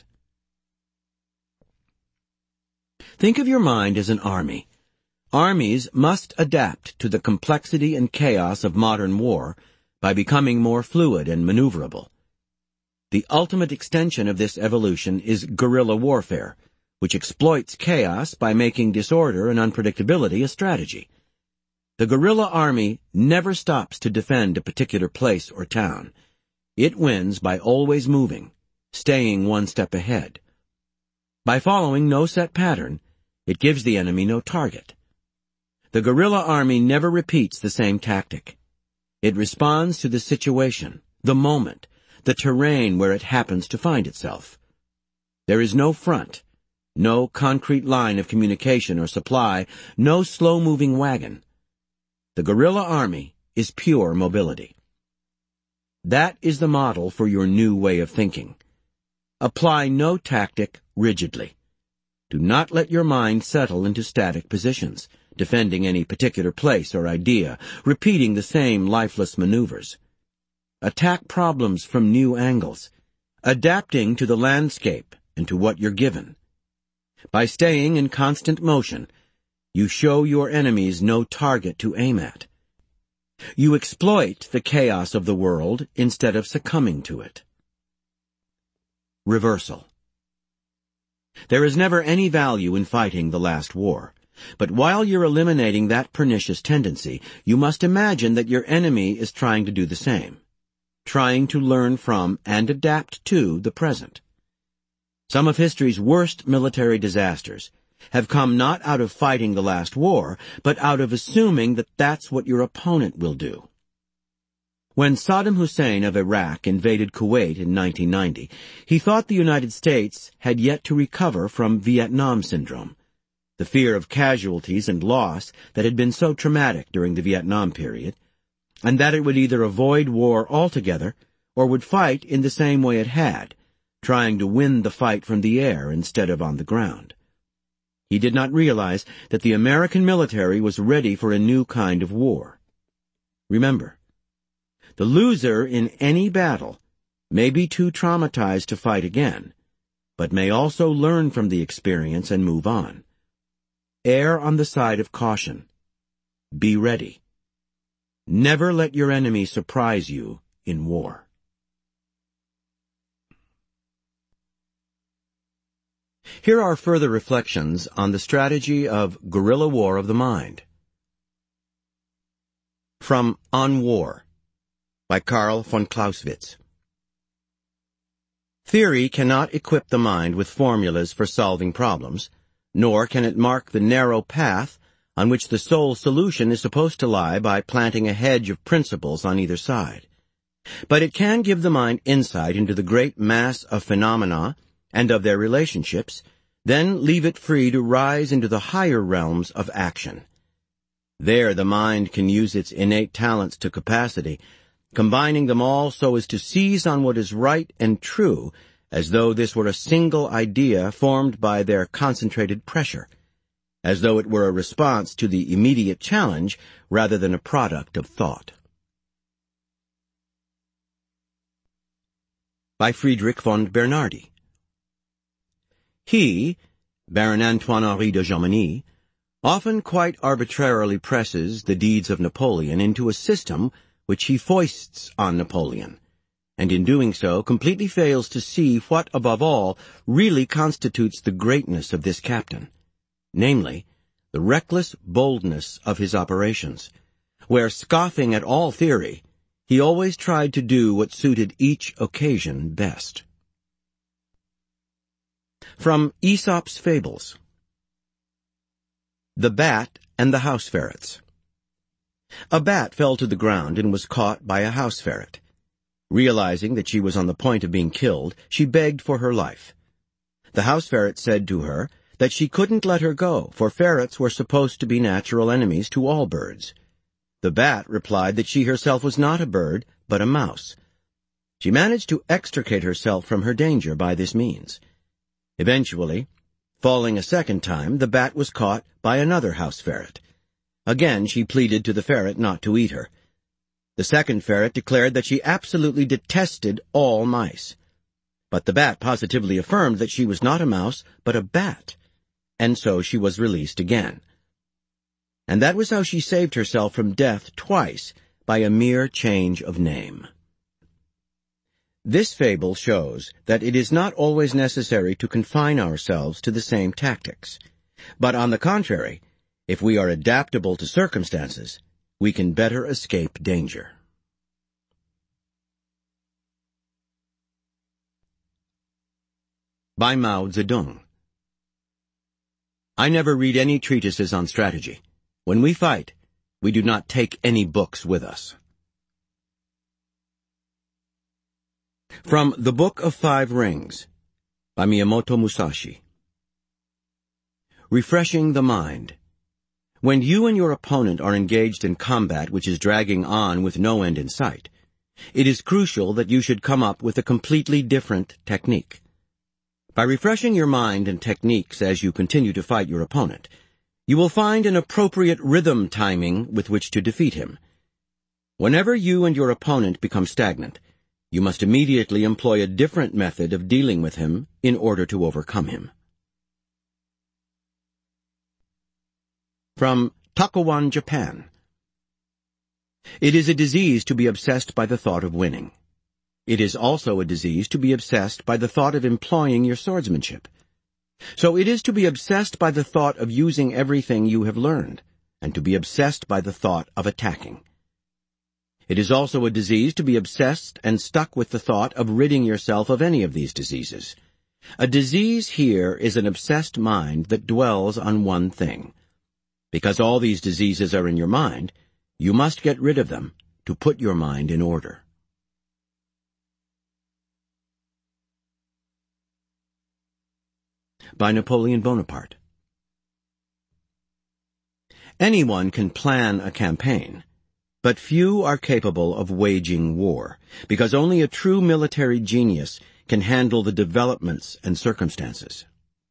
Think of your mind as an army. Armies must adapt to the complexity and chaos of modern war by becoming more fluid and maneuverable. The ultimate extension of this evolution is guerrilla warfare, which exploits chaos by making disorder and unpredictability a strategy. The guerrilla army never stops to defend a particular place or town. It wins by always moving, staying one step ahead. By following no set pattern, it gives the enemy no target. The guerrilla army never repeats the same tactic. It responds to the situation, the moment, the terrain where it happens to find itself. There is no front, no concrete line of communication or supply, no slow-moving wagon. The guerrilla army is pure mobility. That is the model for your new way of thinking. Apply no tactic rigidly. Do not let your mind settle into static positions, defending any particular place or idea, repeating the same lifeless maneuvers. Attack problems from new angles, adapting to the landscape and to what you're given. By staying in constant motion, you show your enemies no target to aim at. You exploit the chaos of the world instead of succumbing to it. Reversal. There is never any value in fighting the last war. But while you're eliminating that pernicious tendency, you must imagine that your enemy is trying to do the same, trying to learn from and adapt to the present. Some of history's worst military disasters have come not out of fighting the last war, but out of assuming that that's what your opponent will do. When Saddam Hussein of Iraq invaded Kuwait in nineteen ninety, he thought the United States had yet to recover from Vietnam syndrome, the fear of casualties and loss that had been so traumatic during the Vietnam period, and that it would either avoid war altogether or would fight in the same way it had, trying to win the fight from the air instead of on the ground. He did not realize that the American military was ready for a new kind of war. Remember, the loser in any battle may be too traumatized to fight again, but may also learn from the experience and move on. Err on the side of caution. Be ready. Never let your enemy surprise you in war. Here are further reflections on the strategy of guerrilla war of the mind. From On War, by Karl von Clausewitz. Theory cannot equip the mind with formulas for solving problems, nor can it mark the narrow path on which the sole solution is supposed to lie by planting a hedge of principles on either side. But it can give the mind insight into the great mass of phenomena and of their relationships, then leave it free to rise into the higher realms of action. There the mind can use its innate talents to capacity, combining them all so as to seize on what is right and true, as though this were a single idea formed by their concentrated pressure, as though it were a response to the immediate challenge rather than a product of thought. By Friedrich von Bernhardi. He, Baron Antoine-Henri de Jomini, often quite arbitrarily presses the deeds of Napoleon into a system which he foists on Napoleon, and in doing so completely fails to see what, above all, really constitutes the greatness of this captain, namely, the reckless boldness of his operations, where, scoffing at all theory, he always tried to do what suited each occasion best. From Aesop's Fables. The Bat and the House Ferrets. A bat fell to the ground and was caught by a house ferret. Realizing that she was on the point of being killed, she begged for her life. The house ferret said to her that she couldn't let her go, for ferrets were supposed to be natural enemies to all birds. The bat replied that she herself was not a bird, but a mouse. She managed to extricate herself from her danger by this means. Eventually, falling a second time, the bat was caught by another house ferret. Again she pleaded to the ferret not to eat her. The second ferret declared that she absolutely detested all mice. But the bat positively affirmed that she was not a mouse, but a bat, and so she was released again. And that was how she saved herself from death twice, by a mere change of name. This fable shows that it is not always necessary to confine ourselves to the same tactics. But on the contrary, if we are adaptable to circumstances, we can better escape danger. By Mao Zedong. I never read any treatises on strategy. When we fight, we do not take any books with us. From The Book of Five Rings, by Miyamoto Musashi. Refreshing the mind. When you and your opponent are engaged in combat which is dragging on with no end in sight, it is crucial that you should come up with a completely different technique. By refreshing your mind and techniques as you continue to fight your opponent, you will find an appropriate rhythm timing with which to defeat him. Whenever you and your opponent become stagnant, you must immediately employ a different method of dealing with him in order to overcome him. From Takuwan, Japan. It is a disease to be obsessed by the thought of winning. It is also a disease to be obsessed by the thought of employing your swordsmanship. So it is to be obsessed by the thought of using everything you have learned, and to be obsessed by the thought of attacking. It is also a disease to be obsessed and stuck with the thought of ridding yourself of any of these diseases. A disease here is an obsessed mind that dwells on one thing. Because all these diseases are in your mind, you must get rid of them to put your mind in order. By Napoleon Bonaparte. Anyone can plan a campaign, but few are capable of waging war, because only a true military genius can handle the developments and circumstances.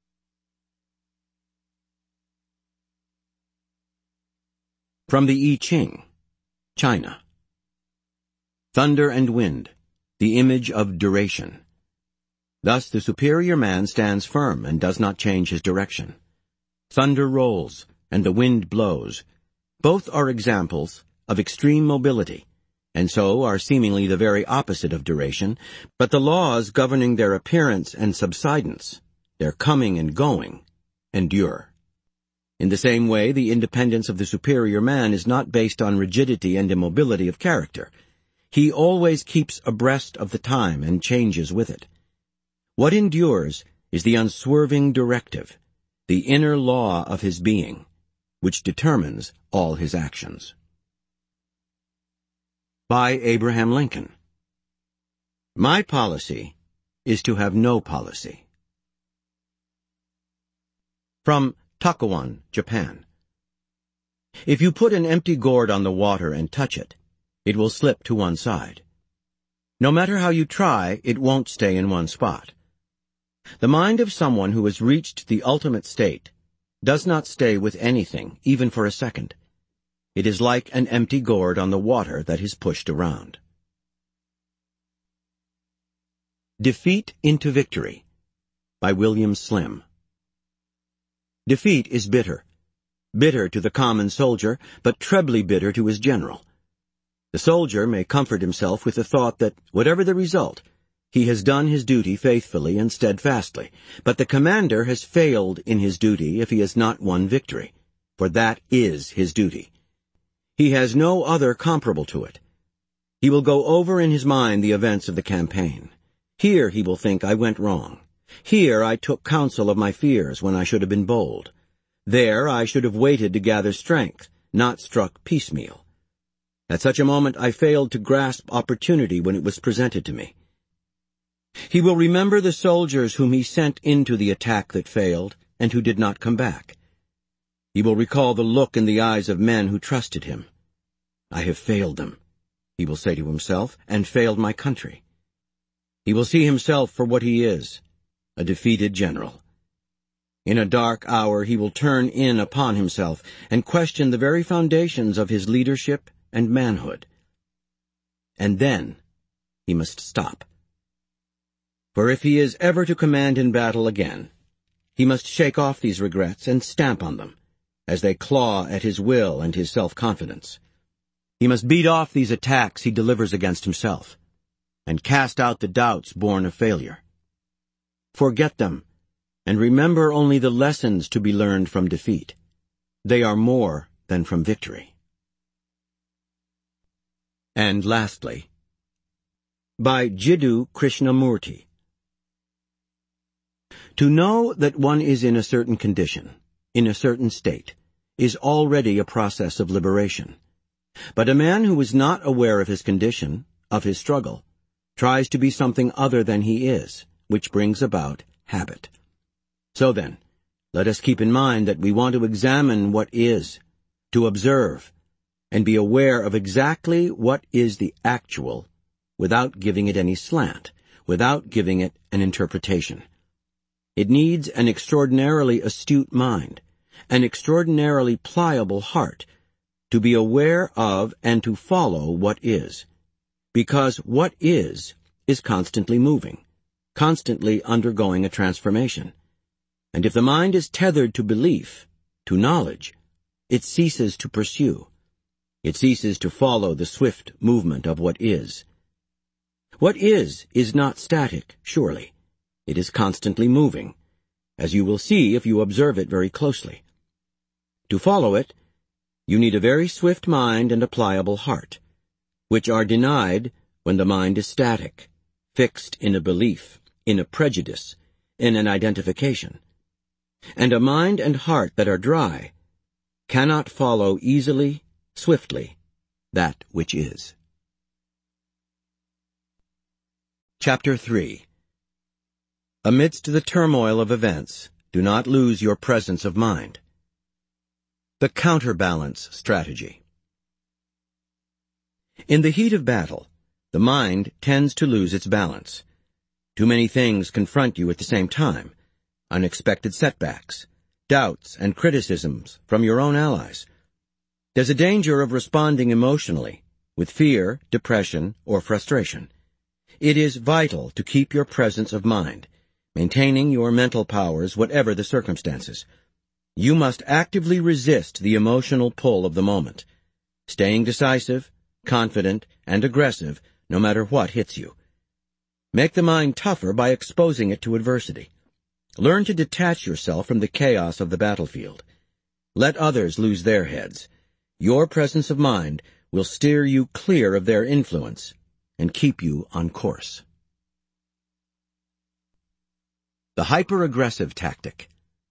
From the I Ching, China. Thunder and wind, the image of duration. Thus the superior man stands firm and does not change his direction. Thunder rolls, and the wind blows. Both are examples of extreme mobility, and so are seemingly the very opposite of duration, but the laws governing their appearance and subsidence, their coming and going, endure. In the same way, the independence of the superior man is not based on rigidity and immobility of character. He always keeps abreast of the time and changes with it. What endures is the unswerving directive, the inner law of his being, which determines all his actions. By Abraham Lincoln. My policy is to have no policy. From Takuwan, Japan. If you put an empty gourd on the water and touch it, it will slip to one side. No matter how you try, it won't stay in one spot. The mind of someone who has reached the ultimate state does not stay with anything, even for a second. It is like an empty gourd on the water that is pushed around. Defeat into Victory, by William Slim. Defeat is bitter. Bitter to the common soldier, but trebly bitter to his general. The soldier may comfort himself with the thought that, whatever the result, he has done his duty faithfully and steadfastly, but the commander has failed in his duty if he has not won victory, for that is his duty. He has no other comparable to it. He will go over in his mind the events of the campaign. Here he will think, I went wrong. Here I took counsel of my fears when I should have been bold. There I should have waited to gather strength, not struck piecemeal. At such a moment I failed to grasp opportunity when it was presented to me. He will remember the soldiers whom he sent into the attack that failed, and who did not come back. He will recall the look in the eyes of men who trusted him. I have failed them, he will say to himself, and failed my country. He will see himself for what he is, a defeated general. In a dark hour he will turn in upon himself and question the very foundations of his leadership and manhood. And then he must stop. For if he is ever to command in battle again, he must shake off these regrets and stamp on them, as they claw at his will and his self-confidence. He must beat off these attacks he delivers against himself, and cast out the doubts born of failure. Forget them, and remember only the lessons to be learned from defeat. They are more than from victory. And lastly, by Jiddu Krishnamurti. To know that one is in a certain condition, in a certain state, is already a process of liberation. But a man who is not aware of his condition, of his struggle, tries to be something other than he is, which brings about habit. So then, let us keep in mind that we want to examine what is, to observe, and be aware of exactly what is the actual, without giving it any slant, without giving it an interpretation. It needs an extraordinarily astute mind, an extraordinarily pliable heart, to be aware of and to follow what is. Because what is, is constantly moving, constantly undergoing a transformation. And if the mind is tethered to belief, to knowledge, it ceases to pursue. It ceases to follow the swift movement of what is. What is, is not static, surely. It is constantly moving, as you will see if you observe it very closely. To follow it, you need a very swift mind and a pliable heart, which are denied when the mind is static, fixed in a belief, in a prejudice, in an identification. And a mind and heart that are dry cannot follow easily, swiftly, that which is. Chapter three. Amidst the turmoil of events, do not lose your presence of mind. The counterbalance strategy. In the heat of battle, the mind tends to lose its balance. Too many things confront you at the same time. Unexpected setbacks, doubts, and criticisms from your own allies. There's a danger of responding emotionally, with fear, depression, or frustration. It is vital to keep your presence of mind, maintaining your mental powers whatever the circumstances. You must actively resist the emotional pull of the moment, staying decisive, confident, and aggressive no matter what hits you. Make the mind tougher by exposing it to adversity. Learn to detach yourself from the chaos of the battlefield. Let others lose their heads. Your presence of mind will steer you clear of their influence and keep you on course. The hyper-aggressive tactic.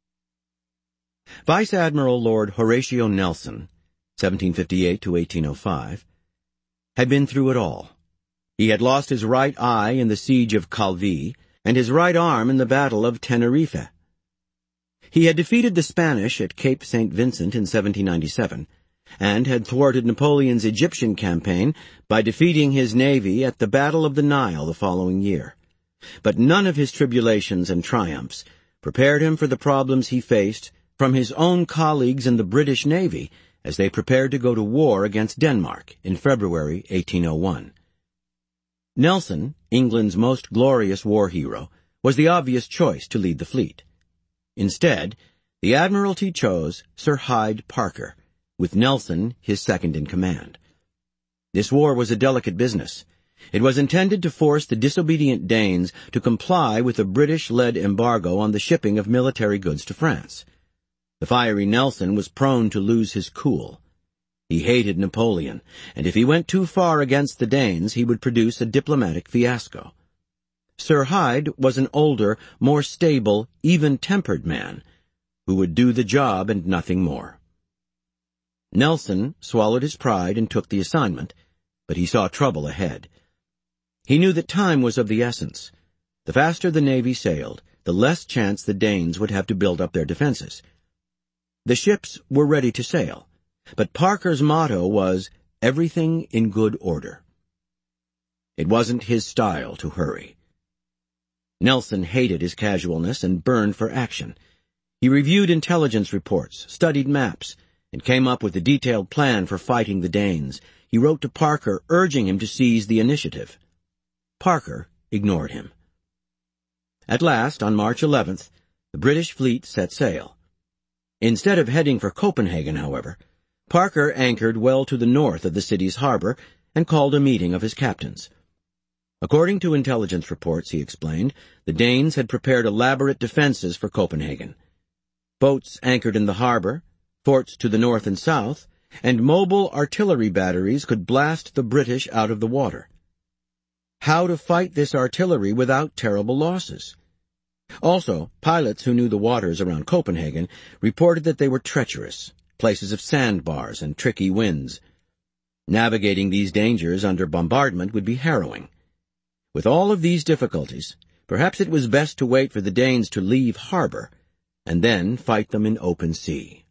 Vice Admiral Lord Horatio Nelson, seventeen fifty-eight to eighteen oh five, had been through it all. He had lost his right eye in the siege of Calvi and his right arm in the Battle of Tenerife. He had defeated the Spanish at Cape Saint Vincent in seventeen ninety-seven, and had thwarted Napoleon's Egyptian campaign by defeating his navy at the Battle of the Nile the following year. But none of his tribulations and triumphs prepared him for the problems he faced from his own colleagues in the British Navy as they prepared to go to war against Denmark in February eighteen oh one. Nelson, England's most glorious war hero, was the obvious choice to lead the fleet. Instead, the Admiralty chose Sir Hyde Parker, with Nelson his second-in-command. This war was a delicate business. It was intended to force the disobedient Danes to comply with a British-led embargo on the shipping of military goods to France. The fiery Nelson was prone to lose his cool. He hated Napoleon, and if he went too far against the Danes, he would produce a diplomatic fiasco. Sir Hyde was an older, more stable, even-tempered man, who would do the job and nothing more. Nelson swallowed his pride and took the assignment, but he saw trouble ahead. He knew that time was of the essence. The faster the Navy sailed, the less chance the Danes would have to build up their defenses. The ships were ready to sail, but Parker's motto was, "Everything in good order." It wasn't his style to hurry. Nelson hated his casualness and burned for action. He reviewed intelligence reports, studied maps, and came up with a detailed plan for fighting the Danes. He wrote to Parker, urging him to seize the initiative. Parker ignored him. At last, on March eleventh, the British fleet set sail. Instead of heading for Copenhagen, however, Parker anchored well to the north of the city's harbor and called a meeting of his captains. According to intelligence reports, he explained, the Danes had prepared elaborate defenses for Copenhagen. Boats anchored in the harbor, forts to the north and south, and mobile artillery batteries could blast the British out of the water. How to fight this artillery without terrible losses? Also, pilots who knew the waters around Copenhagen reported that they were treacherous, places of sandbars and tricky winds. Navigating these dangers under bombardment would be harrowing. With all of these difficulties, perhaps it was best to wait for the Danes to leave harbor, and then fight them in open sea.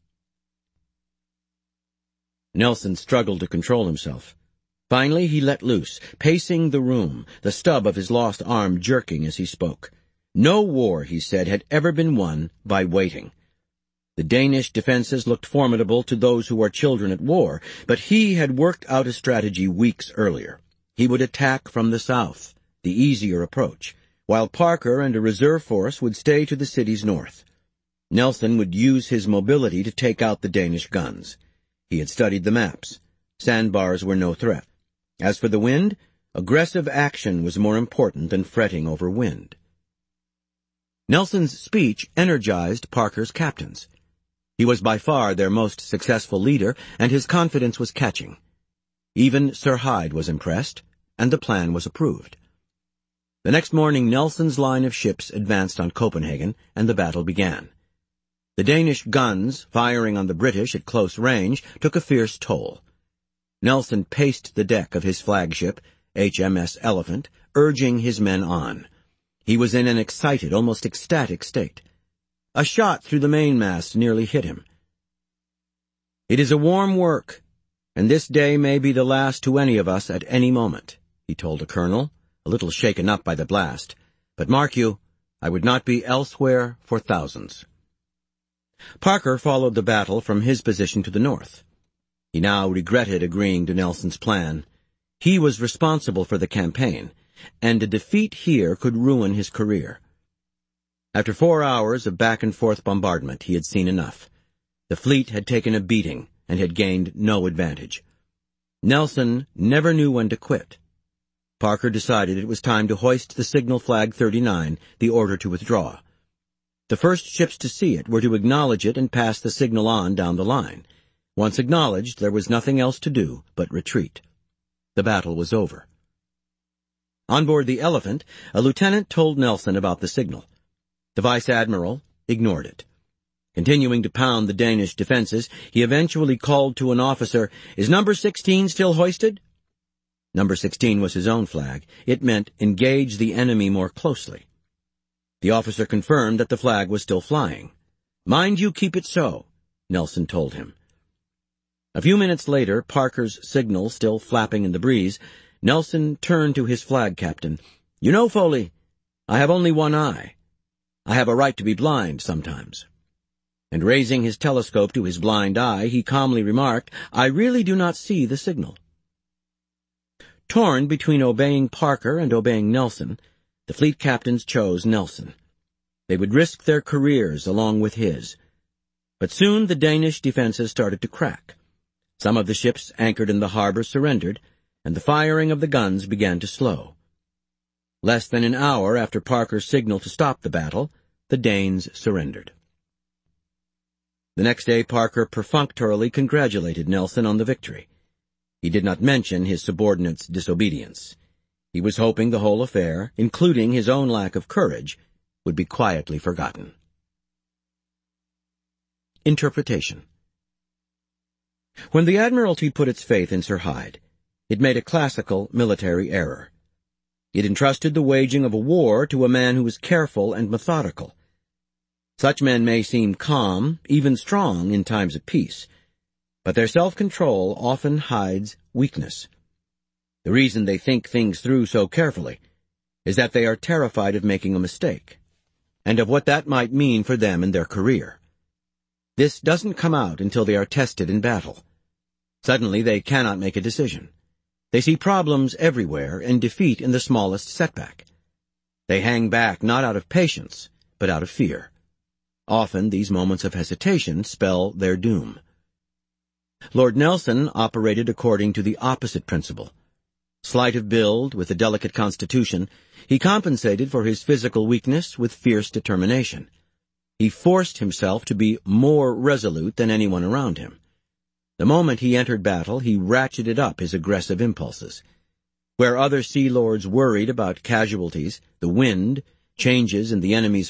Nelson struggled to control himself. Finally, he let loose, pacing the room, the stub of his lost arm jerking as he spoke. No war, he said, had ever been won by waiting. The Danish defenses looked formidable to those who are children at war, but he had worked out a strategy weeks earlier. He would attack from the south, the easier approach, while Parker and a reserve force would stay to the city's north. Nelson would use his mobility to take out the Danish guns. He had studied the maps. Sandbars were no threat. As for the wind, aggressive action was more important than fretting over wind. Nelson's speech energized Parker's captains. He was by far their most successful leader, and his confidence was catching. Even Sir Hyde was impressed, and the plan was approved. The next morning, Nelson's line of ships advanced on Copenhagen, and the battle began. The Danish guns, firing on the British at close range, took a fierce toll. Nelson paced the deck of his flagship, H M S Elephant, urging his men on. He was in an excited, almost ecstatic state. A shot through the mainmast nearly hit him. "It is a warm work, and this day may be the last to any of us at any moment," he told a colonel, a little shaken up by the blast. "But mark you, I would not be elsewhere for thousands." Parker followed the battle from his position to the north. He now regretted agreeing to Nelson's plan. He was responsible for the campaign, and a defeat here could ruin his career. After four hours of back-and-forth bombardment, he had seen enough. The fleet had taken a beating and had gained no advantage. Nelson never knew when to quit. Parker decided it was time to hoist the signal flag thirty-nine, the order to withdraw. The first ships to see it were to acknowledge it and pass the signal on down the line. Once acknowledged, there was nothing else to do but retreat. The battle was over. On board the Elephant, a lieutenant told Nelson about the signal. The vice admiral ignored it. Continuing to pound the Danish defenses, he eventually called to an officer, "Is number sixteen still hoisted?" Number sixteen was his own flag. It meant engage the enemy more closely. The officer confirmed that the flag was still flying. "Mind you keep it so," Nelson told him. A few minutes later, Parker's signal still flapping in the breeze, Nelson turned to his flag captain. "You know, Foley, I have only one eye. I have a right to be blind sometimes." And raising his telescope to his blind eye, he calmly remarked, "I really do not see the signal." Torn between obeying Parker and obeying Nelson, the fleet captains chose Nelson. They would risk their careers along with his. But soon the Danish defenses started to crack. Some of the ships anchored in the harbor surrendered, and the firing of the guns began to slow. Less than an hour after Parker's signal to stop the battle, the Danes surrendered. The next day Parker perfunctorily congratulated Nelson on the victory. He did not mention his subordinate's disobedience. He was hoping the whole affair, including his own lack of courage, would be quietly forgotten. Interpretation. When the Admiralty put its faith in Sir Hyde, it made a classical military error. It entrusted the waging of a war to a man who was careful and methodical. Such men may seem calm, even strong, in times of peace, but their self-control often hides weakness. The reason they think things through so carefully is that they are terrified of making a mistake, and of what that might mean for them and their career. This doesn't come out until they are tested in battle. Suddenly they cannot make a decision. They see problems everywhere and defeat in the smallest setback. They hang back not out of patience, but out of fear. Often these moments of hesitation spell their doom. Lord Nelson operated according to the opposite principle. Slight of build, with a delicate constitution, he compensated for his physical weakness with fierce determination. He forced himself to be more resolute than anyone around him. The moment he entered battle, he ratcheted up his aggressive impulses. Where other sea lords worried about casualties, the wind, changes in the enemy's